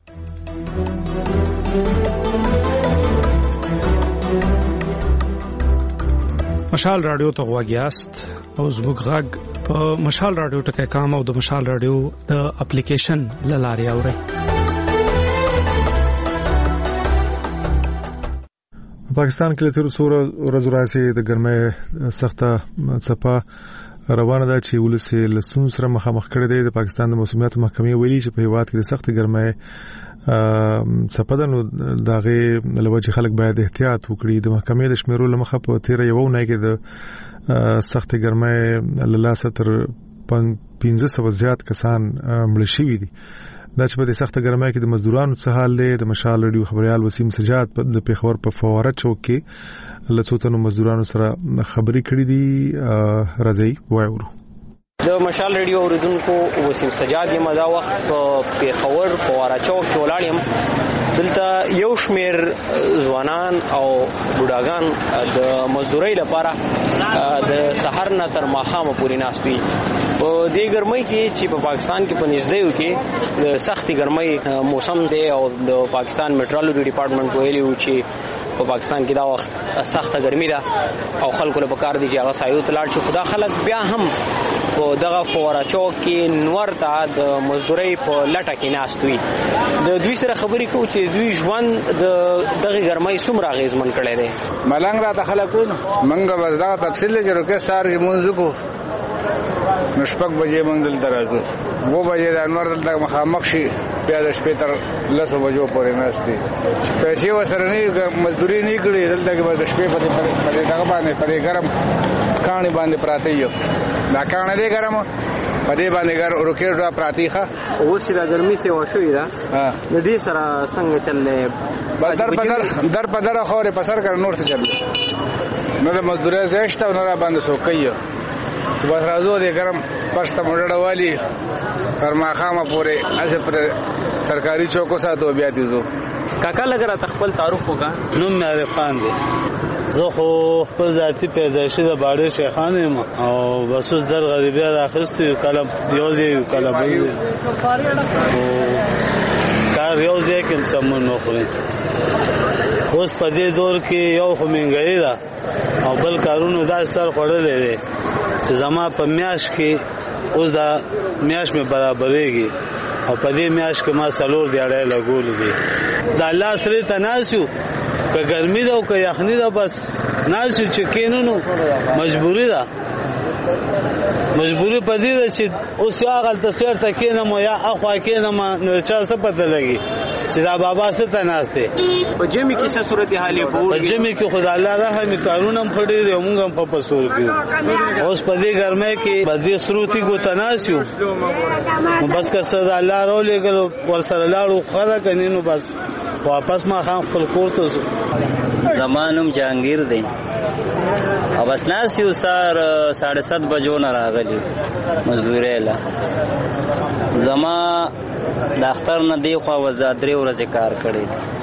مشال رادیو ته غواګیاست او زموږ غږ په مشال رادیو ټکي کام او د مشال رادیو د اپلیکیشن لاري اوري. پاکستان کې تر څوره ورځ راځي د ګرمۍ سخته څپه روانه ده چې ولسي لسون سره مخامخ کړي دي. د پاکستان د موسمیات محکمې ویلي چې په هیواد کې د سخت ګرمۍ څپه ده، نو دغه لوجه خلک باید احتیاط وکړي. د محکمې د شمیرو لمخه په 13 یوونه کې د سخت ګرمۍ لاسه تر 1500 زیات کسان مړ شوي دي. دا چې په دې سخت ګرمۍ کې د مزدورانو څه حال دی، د مشال رادیو خبريال وسیم سجاد د پیښور په فواره چوک کې لڅوتنو مزدورانو سره خبري کړې دي. راځي وایو د مشال رادیو اوریدونکو وسیم سجاد یم. دا وخت په پیښور فواره چوک کې ولاړ یم. دلته یو شمیر ځوانان او بوډاګان د مزدورۍ لپاره د سحر نه تر ماښامه پورې ناست وي. په دې ګرمۍ کې چې په پاکستان کې په نږدې کې د سختي ګرمۍ موسم دی او د پاکستان میټرولوژي ډپارټمنټ ویلي و چې په پاکستان کې دا وخت سخته ګرمي ده او خلکو له پکار دي چې هغه سایو ته لاړ شي. خدا خلک بیا هم په دغه فواره چوک کې نور ته د مزدورۍ په لټه کې ناست وي. د دوی سره خبرې کوو چې دوی ژوند د دغه ګرمۍ څومره اغېزمن کړی دی. ملنګ راته خلکو موږ به دغه تفصیل چې روکه سار کې مونږ کو نشپک بجې موږ دلته راځو. 2 بجې د انور دلته مخامخ شي، بیا د شپې تر 10 بجو پورې ناشتي. پیسې وسره نه مزدوري نه کړي، دلته کې د شپې په دغه باندې په ګرم کاني باندې پراته یو. دا کانه دې ګرم په دې باندې روکېټه پراتیخه اوس دا ګرمي سي وشوي دا د دې سره څنګه چللې در په در خورې په سر کړ نور څه چل نو د مزدوري زیشته نور باندې سوکایو. بس راځو دې ګرم پښته مړړه والی فرماخامه پورې اسه پر سرکاري چوکو ساتو بیا دې زو. کاکا لګره تخپل تعارف وکا. نوم عارفان دی. زه خو خپل ذاتی پیدایشي د باډر شیخان یم او بس اوس در غریبی راخست یو کله یوځي یو کله بل کار یوځي کوم سمون نه خوري. اوس په دې دور کې یو خو منګای ده او بل کارونو دا سر خړلې دي چې زما په میاش کې اوس دا میاش مې برابرېږي او په دې میاش کې ما څلور دیاړې لګول دي. دا الله سره تناسو که ګرمي ده او که یخني ده بس ناسو چې کینونو مجبوری ده. مجبوری په دې ده چې اوس هغه تسیر ته کینم یا اخوا کینم نو چا څه پته لګي چې دا بابا څه تناسته. په جمی کې څه صورتحال په جمی کې خدای الله رحم کارونه هم خړې دي موږ هم په پسور کې اوس په دې ګرمه کې بدې سروتي کو تناسو بس که څه الله رولې ګلو ور سره لاړو خدا کنينو بس واپس ما خام خپل کور ته زمانم جهانگیر دی او بس ناس یو سار 7:30 بجو نه راغلی مزدوري له زما د اختر نه دی خو وزاد 3 ورځې کار کړی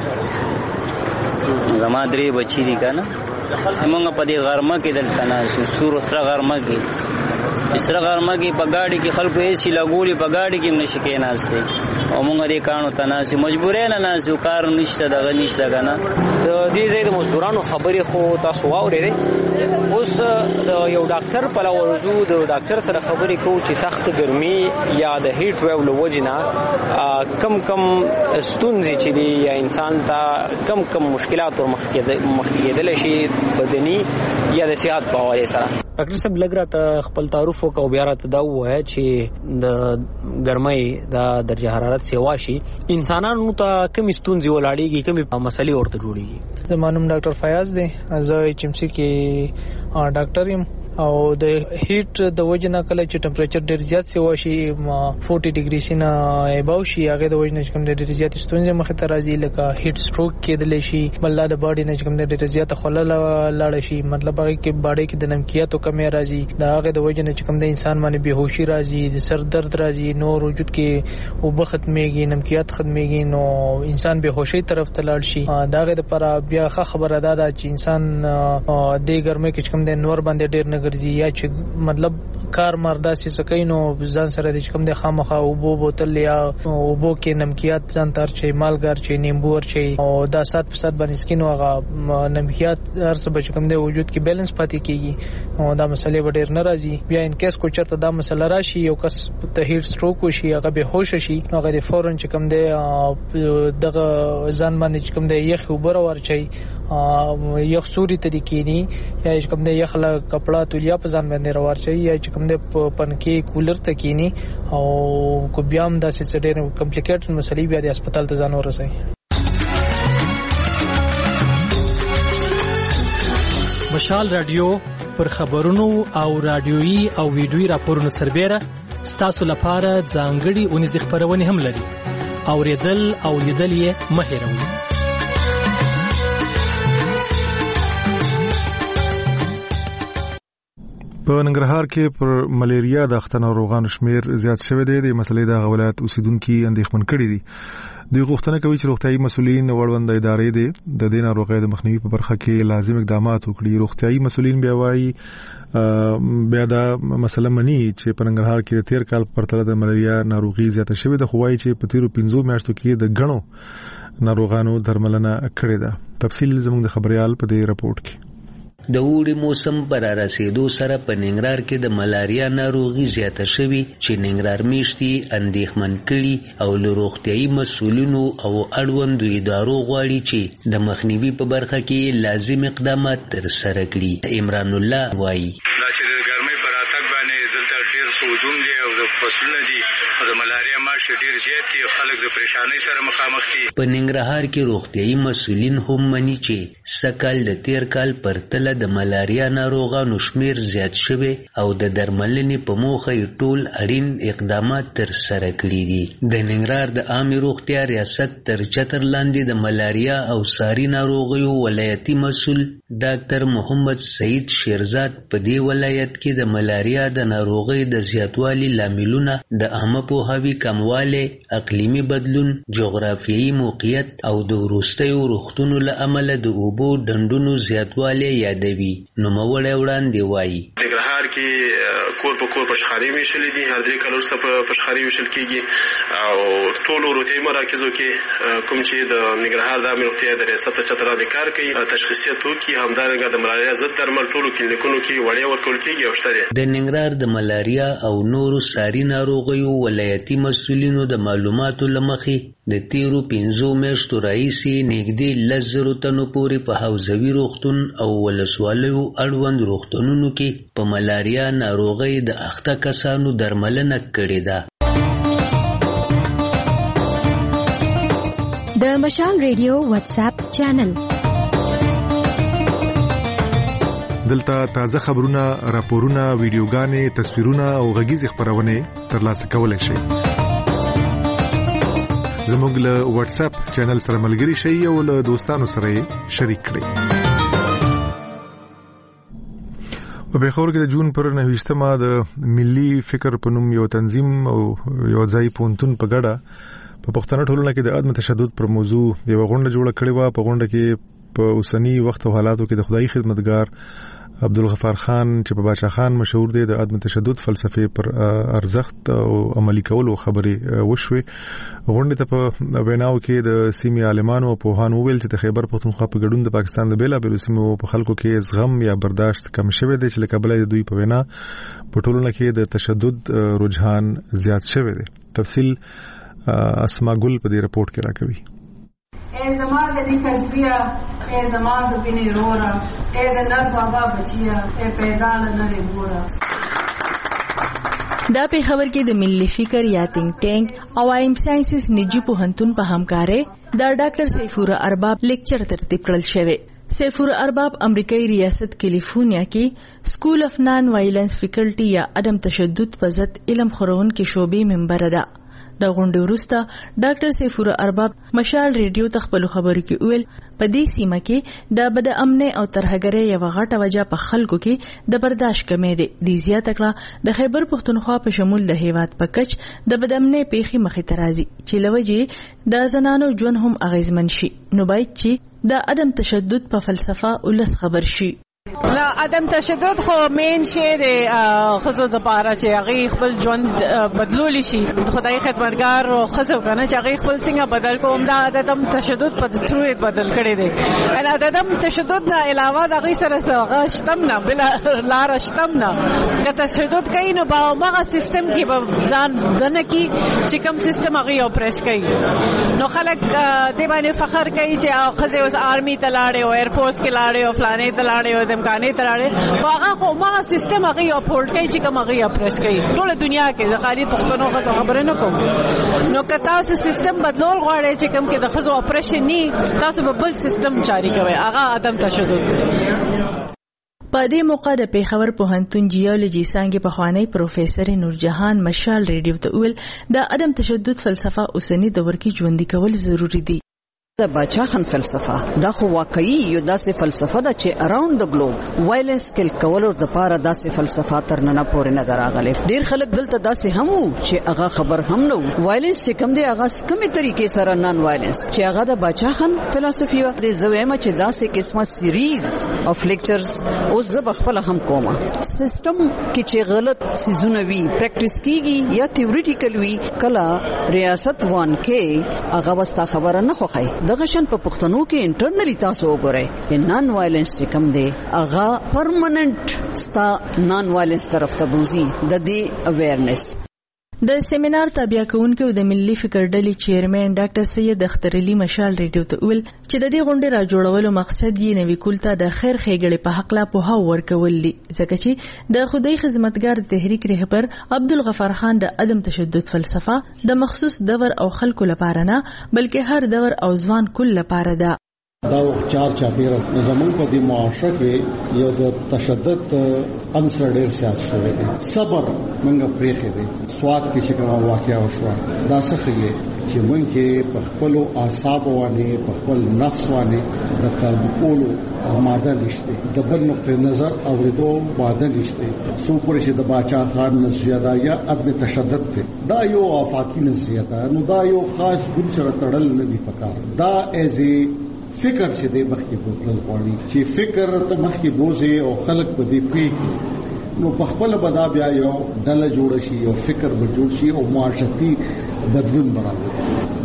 زما 3 بچی دي کنه موږ په دې غرمه کې دلته نه سور سره غرمه کې سره غرمه کې په گاډي کې خلکو یې سی لګولي په گاډي کې نشي کې ناشته او موږ دې کانو تناسي مجبورې نه ناسو کار نشته دغه نشته کنه دې زید مزدورانو خبرې خو تاسو واورئ. اوس یو ډاکټر په لورزو د ډاکټر سره خبرې کوو چې سخت ګرمي یا د هیټ ویو له وجنه کم ستونزې چې دی یا انسان ته کم مشکلات ورمخ کېدل شي بدني یا د صحت په حواله سره. ډاکټر صاحب لګرا ته خپل تعارف وکاو بیا راته دا وایي چې د ګرمۍ د درجه حرارت سیوا شي انسانانو ته کم ستونزې ولاړېږي کم مسلې ورته جوړېږي. زمانم ډاکټر فیاض دی زه چمسي کې ډاکټر یم او د هیټ د وجنه کله چې ټمپریچر ډیر زیات سیوا شي 40 ډیګري سینه ایباو شي هغه د وجنه کوم ډیر زیات ستونزې مخ ته راځي لکه هیټ سټروک کېدل شي بل د باډي نه کوم ډیر زیات خلل لاړ شي مطلب هغه کې باډي کې د نمکیات او کمی راځي دا هغه د وجنه کوم د انسان باندې بهوشي راځي د سر درد راځي نور وجود کې او ختميږي نمکیات ختميږي نو انسان بهوشي طرف ته لاړ شي دا هغه لپاره بیا خبره ده چې انسان د ګرمۍ کې کوم د نور باندې ډیر ګرځي یا چې مطلب کار مردا سي سکینو ځان سره د کوم د خامخه او بو بوتل یا او بو کې نمکیات ځان تر چې مالګر چې نیمبو ور چې او دا 7% باندې سکینو هغه نمکیات هر څه بچ کوم د وجود کې بیلانس پاتې کیږي او دا مسلې ډېر ناراضي بیا ان کیس کو چرته دا مسله راشي یو کس ته هیټ سټروک وشي هغه به هوش شي هغه د فورن چې کوم د دغه ځان باندې چې کوم د یخ وبره ورچي یخ سوري ته د کینی یا چې کوم د یخ له کپڑا تولیا په ځان باندې روار شي یا چې کوم د پنکې کولر ته کینی او کو بیا هم د سټډیر کمپلیکیټډ مسلې بیا د هسپتال ته ځان ورسوي. مشال رادیو پر خبرونو او رادیويي او ویډیويي راپورونو سربېره ستاسو لپاره ځانګړي اونیزې خپرونې هم لري. اوریدل او لیدل یې مه هېروئ. په ننګرهار کې پر ملیریا د اخته ناروغانو شمیر زیات شوی دی. د مسلې د ولایت اوسیدونکو اندېښمن کړي دي. دوی غوښتنه کوي چې روغتيایي مسؤلین وړوند ادارې دي د دې ناروغۍ د مخنیوي په برخه کې لازم اقدامات وکړي. روغتيایي مسؤلین بیا وايي بیا دا مسله مني چې په ننګرهار کې د تیر کال په پرتله د ملیریا ناروغي زیاته شوې ده، خو وايي چې په تیرو 15 میاشتو کې د غنو ناروغانو درملنه کړې ده. تفصیل زموږ د خبريال په دې رپورت کې. د اوړي موسم پر رسیدو سره په ننګرهار کې د ملاریا ناروغي زیاته شوې چې ننګرهار میشتي اندېښمن کړي او له روغتيایي مسؤلینو او اړوندو ادارو غواړي چې د مخنیوي په برخه کې لازم اقدامات ترسره کړي. عمران الله وایي دا چې د ګرمۍ پر راتګ باندې دلته ډېر هجوم دی او د فصلونه دي او د ملاریا ماش ډېر زیات دي، خلک د پریشانۍ سره مخامخ دي. په ننګرهار کې روغتيایي مسؤلین هم مني چې سکل د تیر کال پرتله د ملاریا ناروغانو شمیر زیات شوی او د درملنې په موخه ټول اړین اقدامات ترسره کړي دي. د ننګرهار د عامه روغتیا ریاست تر چتر لاندې د ملاریا او ساري ناروغیو ولایتي مسؤل ډاکټر محمد سعید شیرزاد په دې ولایت کې د ملاریا د ناروغۍ د زیاتوالي لاملونه د عامه پوهاوي کمواله، اقلیمي بدلون، جغرافیایي موقعیت او د وروستیو روغتونو له امله د اوبو ډنډونو زیاتوالی یادوي. نوموړی وړاندې وایي ننګرهار کې کور په کور پشخاري ویشل دي، هر 3 کال وروسته په پشخاري ویشل کېږي او ټولو روغتیایي مراکزو کې کوم چې د ننګرهار د عامه روغتیا د ریاست چتر لاندې کار کوي تشخیصي توکي همدارنګه د ملاریا ضد درمل ټولو کلینیکونو کې وړیا ورکول کېږي او شته دي. د ننګرهار د ملاریا او نورو ساري ناروغیو ولایتي مسؤلینو د معلوماتو لمخې د تیرو 15 میاشتو راهیسې نږدې 10,000 تنو پورې په حوزوي روغتون او ولسوالیو اړوند روغتونونو کې په ملاریا ناروغۍ د اخته کسانو درملنه کړې ده. د مشال ریډیو واتس اپ چینل دلته تازه خبرونه، راپورونه، ویډیوګانې، تصویرونه او غږیز خبرونه ترلاسه کولای شئ. زموږ له واتس اپ چینل سره ملګري شئ او له دوستانو سره شریک کړئ. په بخور کې د جون پر 9مه د ملي فکر په نوم یو تنظیم او یو ځای پونتون په ګډه په پښتنو ټولنه کې د عدم تشدد پر موضوع یو غونډه جوړه کړې و. په غونډه کې په اوسنی وخت او حالاتو کې د خدای خدمتګار عبدالغفار خان چې په باچا خان مشهور دی د عدم تشدد فلسفه پر ارزښت او عملي کولو خبرې وشوي. غونډه ته په ویناو کې د سیمې عالمانو او پوهانو ویل چې د خیبر پښتونخوا په ګډون د پاکستان د بیلابېلو سیمو په خلکو کې زغم یا برداشت کم شوی دی چې له کبله د دوی په وینا په ټولنه کې د تشدد رجحان زیات شوی دی. تفصیل اسما ګل په دې رپورت کې راکوي. اے زما د نیکه زویه، اے زما د بینې وروره، اے د نر بابا بچیه، اے پیدا له نرې موره. دا پیښور کې د ملي فکر یا تینک ټینک او ایم ساينسز نجی پوهنتون په همکارۍ د ډاکټر سیفور ارباب لیکچر ترتیب کړل شوی. سیفور ارباب امریکایي ریاست کیلیفورنیا کې سکول اف نان وایلنس فیکلټي یا عدم تشدد په ضد علم خورونکو شوبې ممبر ده. د غونډې وروسته ډاکټر سیفور ارباب مشال ریډیو ته خپل خبرو کې ویل په دې سیمه کې د بد امنۍ او ترهګرۍ یو غټه وجه په خلکو کې د برداشت کمې ده. د زیات کړه د خیبر پښتونخوا په شمول د هیواد په کچ د بد امنۍ پیښې مخې ته راځي چې لوجه د زنانو ژوند هم اغیزمن شي. نو باید چې د عدم تشدد په فلسفه ولس خبر شي. لا عدم تشدد خو مین شی دی خزو د پاره چې هغه خپل ژوند بدلول شي خدای خدمتګار او خزو کنه چې هغه خپل څنګه بدل کوم دا عدم تشدد په ترویت بدل کړي دی ان عدم تشدد نه علاوه د هغه سره سره شتم نه بل لار شتم نه که تشدد کوي نو په هغه سیستم کې به ځان دنه کې چې کوم سیستم هغه اپریس کوي نو خلک دی باندې فخر کوي چې خزه اوس آرمی ته لاړې او ایر فورس کې لاړې او فلانې ته لاړې او دمکانې ته لاړې هغه خو ما سیستم هغه اپورټ کوي چې کوم هغه اپریس کوي ټول دنیا کې د خالي پښتنو خبره نه کوم نو که تاسو سیستم بدلول غواړئ چې کوم کې د خزو اپریشن ني تاسو به بل سیستم جاری کوئ هغه عدم تشدد په دې موقع د پیښور پوهنتون جیولوژي څانګې پخوانی پروفیسور نورجهان مشال ریډیو ته ویل د عدم تشدد فلسفه اوسنی دور کې ژوندۍ کول ضروری دي د باچا خان فلسفه دا خو واقعي یو داسې فلسفه ده چې اراوند د ګلوب وایلنس کل کولو د پاره داسې فلسفه ترننه پورې نه دراغله ډیر خلک دلته داسې هم وو چې هغه خبر هم نه وایلنس چې کوم دی هغه سکمې طریقې سره نان وایلنس چې هغه د باچا خان فلسفي و د زویمه چې داسې قسمه سیریز اف لیکچرز اوس زه بخپل هم کومه سیستم کې چې غلط سيزونه وی پریکټیس کیږي یا تیوریټیکل وی کلا ریاست وان کې هغه وستا خبره نه خوخی دغه شن په پښتنو کې انټرنلی تاسو وګورئ نان وایلنس کوم دی هغه پرمننت ستا نان وایلنس طرف ته بوزي د دې اویرنس د سیمینار تابع کونکو د ملي فکر ډلې چیرمن ډاکټر سید اختر علي مشال ریډیو ته ویل چې د دې غونډې را جوړولو مقصد یې نوې کولتا د خیر خېګړې په حق لا په هاو ورکول دي ځکه چې د خدای خدمتګار تحریک رهبر عبدالغفار خان د عدم تشدد فلسفه د مخصوص دور او خلکو لپاره نه بلکې هر دور او ځوان کل لپاره ده دا چار چاپیره زمون په دې معاشره کې یو د تشدد عنصر ډیر سیاست شوی دی صبر منګه پریخي دی سواد کې چې کوم واقعیا وشو دا څه چې مونږ کې په خپل اعصاب باندې په خپل نفس باندې د کاربکولو ماده نشته د بل نقطه نظر اوریدو ماده نشته سو پرې چې د باچا خان نظریه دا یا عدم تشدد ته دا یو افاقی نظریه ده نو دا یو خاص ګل سره تړل نه دی پکار دا ایزي فکر چې د مخکې بوتل غواړي چې فکر ته مخکې بوزي او خلک په دې پیږي نو په خپل بدا بیا یو ډله جوړ شي او فکر به جوړ شي او معاشرتي بدلون برابر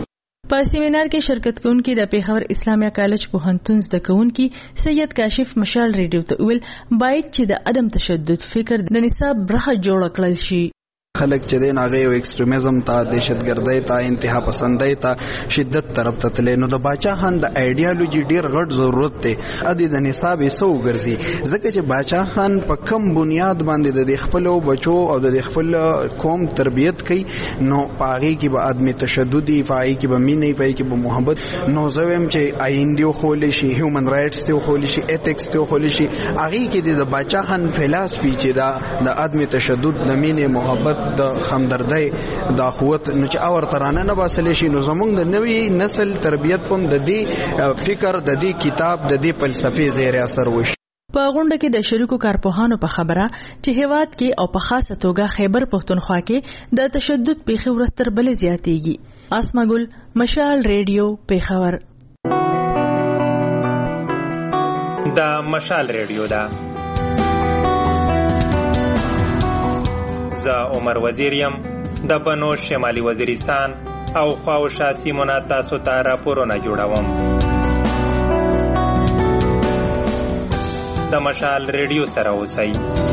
په سیمینار کې شرکت کوونکي د پیښور اسلامي کالج پوهنتون زده کوونکي سید کاشف مشال ریډیو ته ویل باید چې د عدم تشدد فکر د نصاب برخه جوړ کړل شي خلک چې دین هغه یو ایکستریمزم ته دهشتګردۍ ته انتها پسندۍ ته شدت طرف ته تللی نو د باچا خان د ایډیالوژي ډیر غټ ضرورت دی ادي د نصاب یې سو ګرځي ځکه چې باچا خان په کم بنیاد باندې د خپل بچو او د خپل قوم تربیت کوي نو پاغي کې به ادمي تشددي پاغي کې به مینې پاغي کې به محبت نو زویم چې آئیندیو خول شي هیومن رائټس ته خول شي ایتکس ته خول شي هغه کې د باچا خان فلسفي چې د ادمي تشدد د مینې محبت د همدردۍ د اخوت نو چې اور ترانه نه باسل شي نو زمونږ د نوې نسل تربیت پم د دې فکر د دې کتاب د دې فلسفي زیر اثر وشي په غونډه کې د شریکو کارپوهانو په خبره چې هیواد کې او په خاصه توګه خیبر پښتونخوا کې د تشدد پیښې ورتر بل زیاتېږي اسما ګل مشال ریډیو پیښور د مشال ریډیو دا عمر وزیریم د بنو شمالي وزیرستان او خواوشا سیمونه تاسو ته راپورونه جوړوم د مشال ریډیو سره اوسئ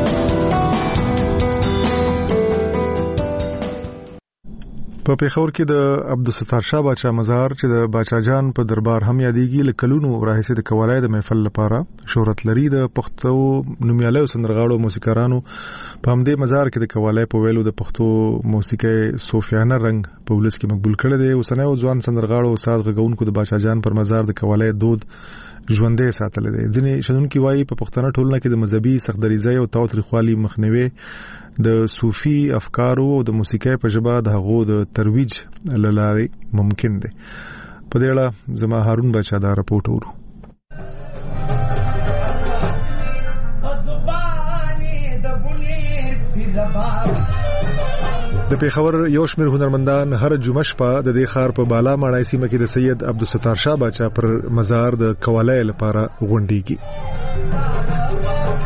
په پیښور کې د عبدالستار شاه باچا مزار چې د باچا جان په دربار هم یادېږي لکلونو راهیسې د قوالای د محفل لپاره شهرت لري د پښتو نومیالیو سندرغاړو موسیقارانو په همدې مزار کې د قوالای په ویلو د پښتو موسیقي صوفیانه رنګ په ولس کې مقبول کړي دي اوسنۍ ځوان سندرغاړو استاد غږونکو د باچا جان پر مزار د قوالای دود ژوندې ساتل دي ځینې شنونکي وایي په پښتنه ټولنه کې د مذهبي سختدریزۍ او تاوتریخوالي مخنیوي د صوفي افکارو او د موسیقۍ په ژبه د هغو د ترویج لارې ممکن دي په دې اړه زما هارون بچا دا راپورټ ورو د پیښور یو شمېر هنرمندان هر جمعه شپه د دې ښار په بالا ماڼۍ سیمه کې د سید عبدالستار شاه باچا پر مزار د قوالای لپاره غونډېږي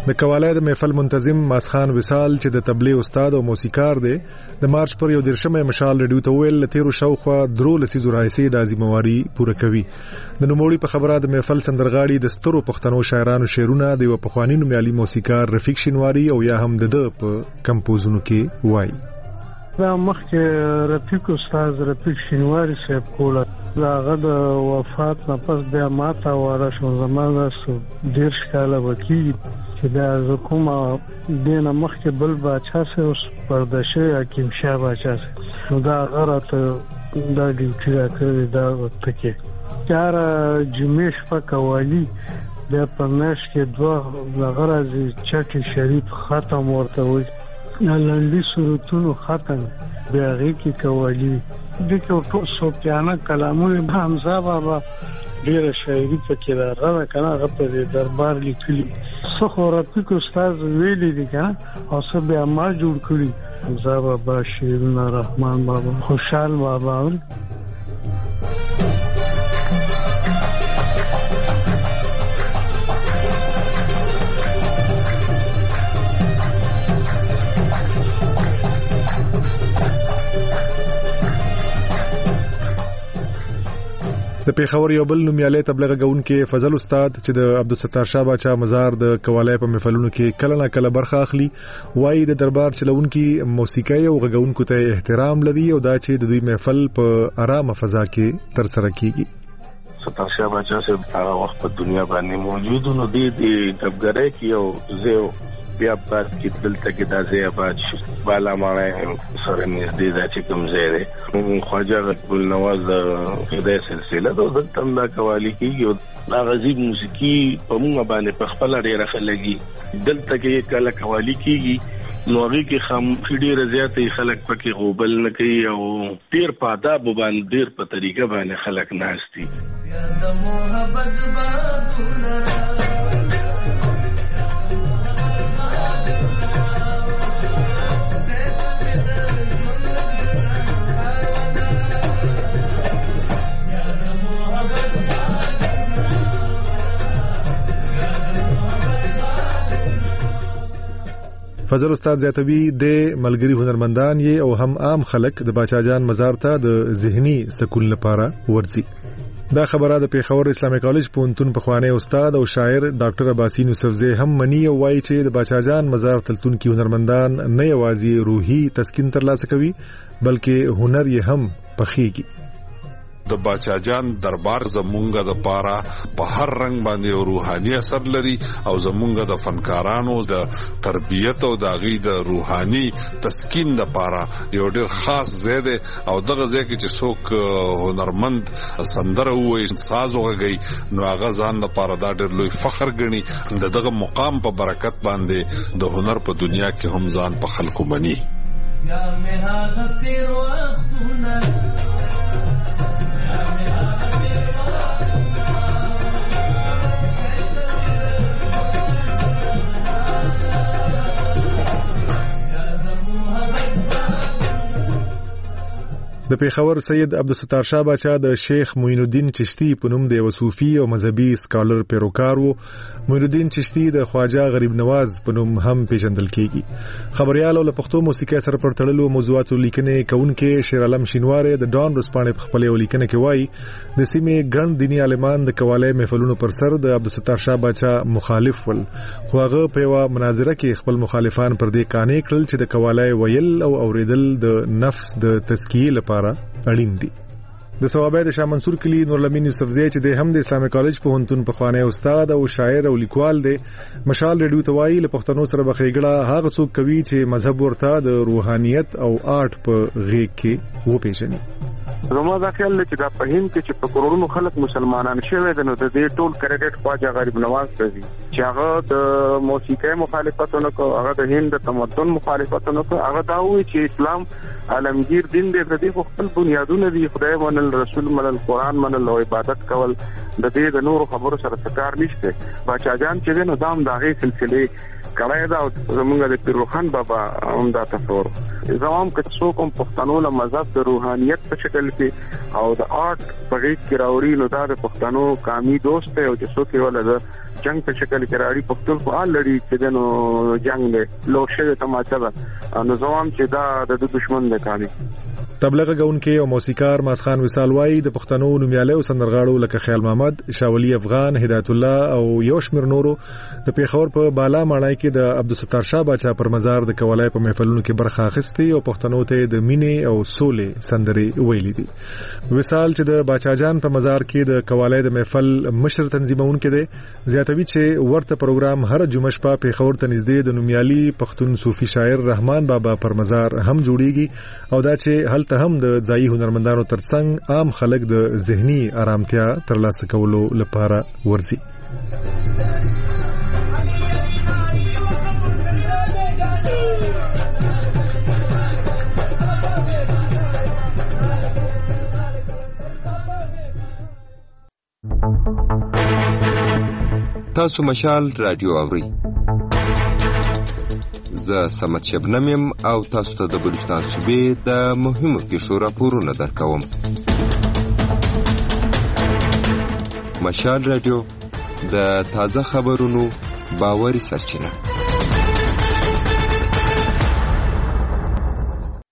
د قواله د محفل منتظم ماسخان وصال چې د تبلیغ استاد او موسیقار دی د مارچ پر 11 مشال ریډیو ته ویل تیرو شاوخوا درو لسیزو راځي د ازمواري پوره کوي د نوموړي په خبره د محفل سندرغاړي د سترو پښتنو شاعرانو شعرونه د پخوانی نومیالي موسیقار رفیق شینواری او یا هم د په کمپوزونو کې وایي. دا مخکې رفیق استاد رفیق شینواری صاحب کوله هغه د وفات نه پس بیا ماته واره شو زمانه ډیر ښکاله وکړي چې دا زه کومه دینه مخکې بل باچا سه اوس پردشه حکیم شاه باچا سه نو دا هغه راته دا ډیوټي راکړې دا وخت کې چاره جمعې شپه قوالي بیا په میاشت کې 2 هغه راځي چټي شریف ختم ورته وایي لنډي سورتونو ختم بیا هغې کې قوالي دغه ټول صوفیانه کلامونه حمزه بابا ډیره شاعري پکې راغله کنه هغه په دربار لیکلي څه خو رفیق استاد ویلي دي کنه او څه بیا ما جوړ کړي حمزه بابا شیرونه رحمان بابا خوشحال بابا د پیښور یو بل نومیالي تبلیغ غونکي فضل استاد چې د عبدالستار شاه باچا مزار د قواله په محفلونو کې کله نه کله برخه اخلي وایي د دربار چلونکي موسیقي او غونکو ته احترام لري او دا چې د دوی محفل په آرامه فضا کې تر سره کیږي. ستار شاه باچا سے هغه وخت په دنیا باندې موجود نو دی دبګره کې او زه بیا پات کې دلته کې د ځای آباد شو بالا مړای سره نږدې دا چې کوم ځای دی خواجه غل نواز د خدای سلسله د دلته دا قوالی کېږي دا غزیب موسیقي په موږ باندې په خپل ډیره خلګي دلته کې کله قوالی کېږي نو هغه کې خام ډیره زیاتې خلک پکې غوبل نه کوي او ډیر په آداب باندې ډیر په طریقه باندې خلک ناشتي د محبت بادونه فضل استاد زیاتوی د ملګری هنرمندان یې او هم عام خلک د باچا جان مزار ته د ذهني سکون لپاره ورځي. دا خبره د پیښور اسلامي کالج پونتون پخوانی استاد او شاعر ډاکټر عباسین یوسفزی هم منی او وایي چې د باچا جان مزار تلتون کې هنرمندان نه یوازې روحي تسکین ترلاسه کوي بلکې هنر یې هم پخېږي. د باچا جان دربار زمونږه د پاره په هر رنگ باندې روحاني اثر لري او زمونږه د فنکارانو د تربیت او د غي د روحاني تسکین د پاره یو ډیر خاص ځای دی او دغه ځای کې چې څوک هنرمند سندره وایي ساز وغږي نو هغه ځان د پاره دا ډیر لوی فخر ګڼي دغه مقام په برکت باندې د هنر په دنیا کې هم ځان په خلکو مني. یا مه هغه تیر وختونه د پیښور سید عبدالستار شاه باچا د شیخ معین الدین چشتی په نوم د یو صوفي او مذهبي سکالر پیروکار وو. معین الدین چشتی د خواجه غریب نواز په نوم هم پیژندل کیږي. خبريال او د پښتو موسیقي سره پر تړلو موضوعاتو لیکنې کوونکې شیر عالم شینواری د ډان رسپانې په خپل لیکنه کې وایي د سیمې ګڼ دینی عالمان د قواله محفلونو پر سر د عبدالستار شاه باچا مخالف ول خو هغه په یو مناظره کې خپل مخالفان پر دې قانع کړل چې د قواله ویل او اوریدل د نفس د تزکیه لپاره اړین دي. د ثوابه د شاه منصور کلی نورالامین یوسفزی چې د هم د اسلامي کالج په هنتون په خوانه استاد او شاعر او لیکوال دی مشال ریډیو توای له پښتنو سره بخېګړه هغه څوک کوي چې مذهب ورته د روحانيت او آرټ په غېږ کې و پیژني. زما دا خیال دی چې دا په هند کې چې په کروڑونو خلک مسلمانان شوي دي نو د دې ټول کریډټ خواجه غریب نواز ته دي چې هغه د موسیقي مخالفتونه کو هغه د هند د تمدن مخالفتونه کو هغه دا وایي چې اسلام عالمگیر دین دی د دې خپل بنیادونه دي خدای منل رسول منل قرآن منل او عبادت کول د دې د نورو خبرو سره څه نشته. باچا جان چې نو دام داغه سلسله کړای دا زمونږ د پیروخان بابا هم دا تصور زمام که څوک هم پښتنو له مذهب د روحانيت په شکل لیول کې او د آرټ په غیږ کې راوړي نو دا د پښتنو قومي دوست دی او چې څوک یې ولر جنگ په شکل کې راړي پښتون خو حال لري چې دنو جنگ دی لوشه تماچا ده نو زوام چې دا د دشمن دی کامي. تبلیغ غونکي او موسیقار ماسخان وصال وای د پښتنو نومیاله او سندرغاړو لکه خیال محمد، شاولی افغان، هدایت الله او یوشمیر نورو د پیښور په بالا ماڼۍ کې د عبدالستار شاه باچا پر مزار د کولای په محفلونو کې برخه اخیستي او پښتنو ته د مینې او سولې سندرې ویلي دي. وصال چې د باچا جان په مزار کې د کولای د محفل مشر تنظیمونکو دی زیاتوي چې ورته پروګرام هر جمعه شپه پیښور ته نږدې د نومیالي پښتون صوفي شاعر رحمان بابا پر مزار هم جوړیږي او دا چې هلته هم د ځایي هنرمندانو ترڅنګ عام خلک د ذهني آرامتیا ترلاسه کولو لپاره ورځي. تاسو مشال رادیو اورئ. زه سمت شبنم یم او تاسو ته د بلوچستان صوبې د مهمو پیښو راپورونه درکوم. مشال رادیو د تازه خبرونو باوري سرچینه.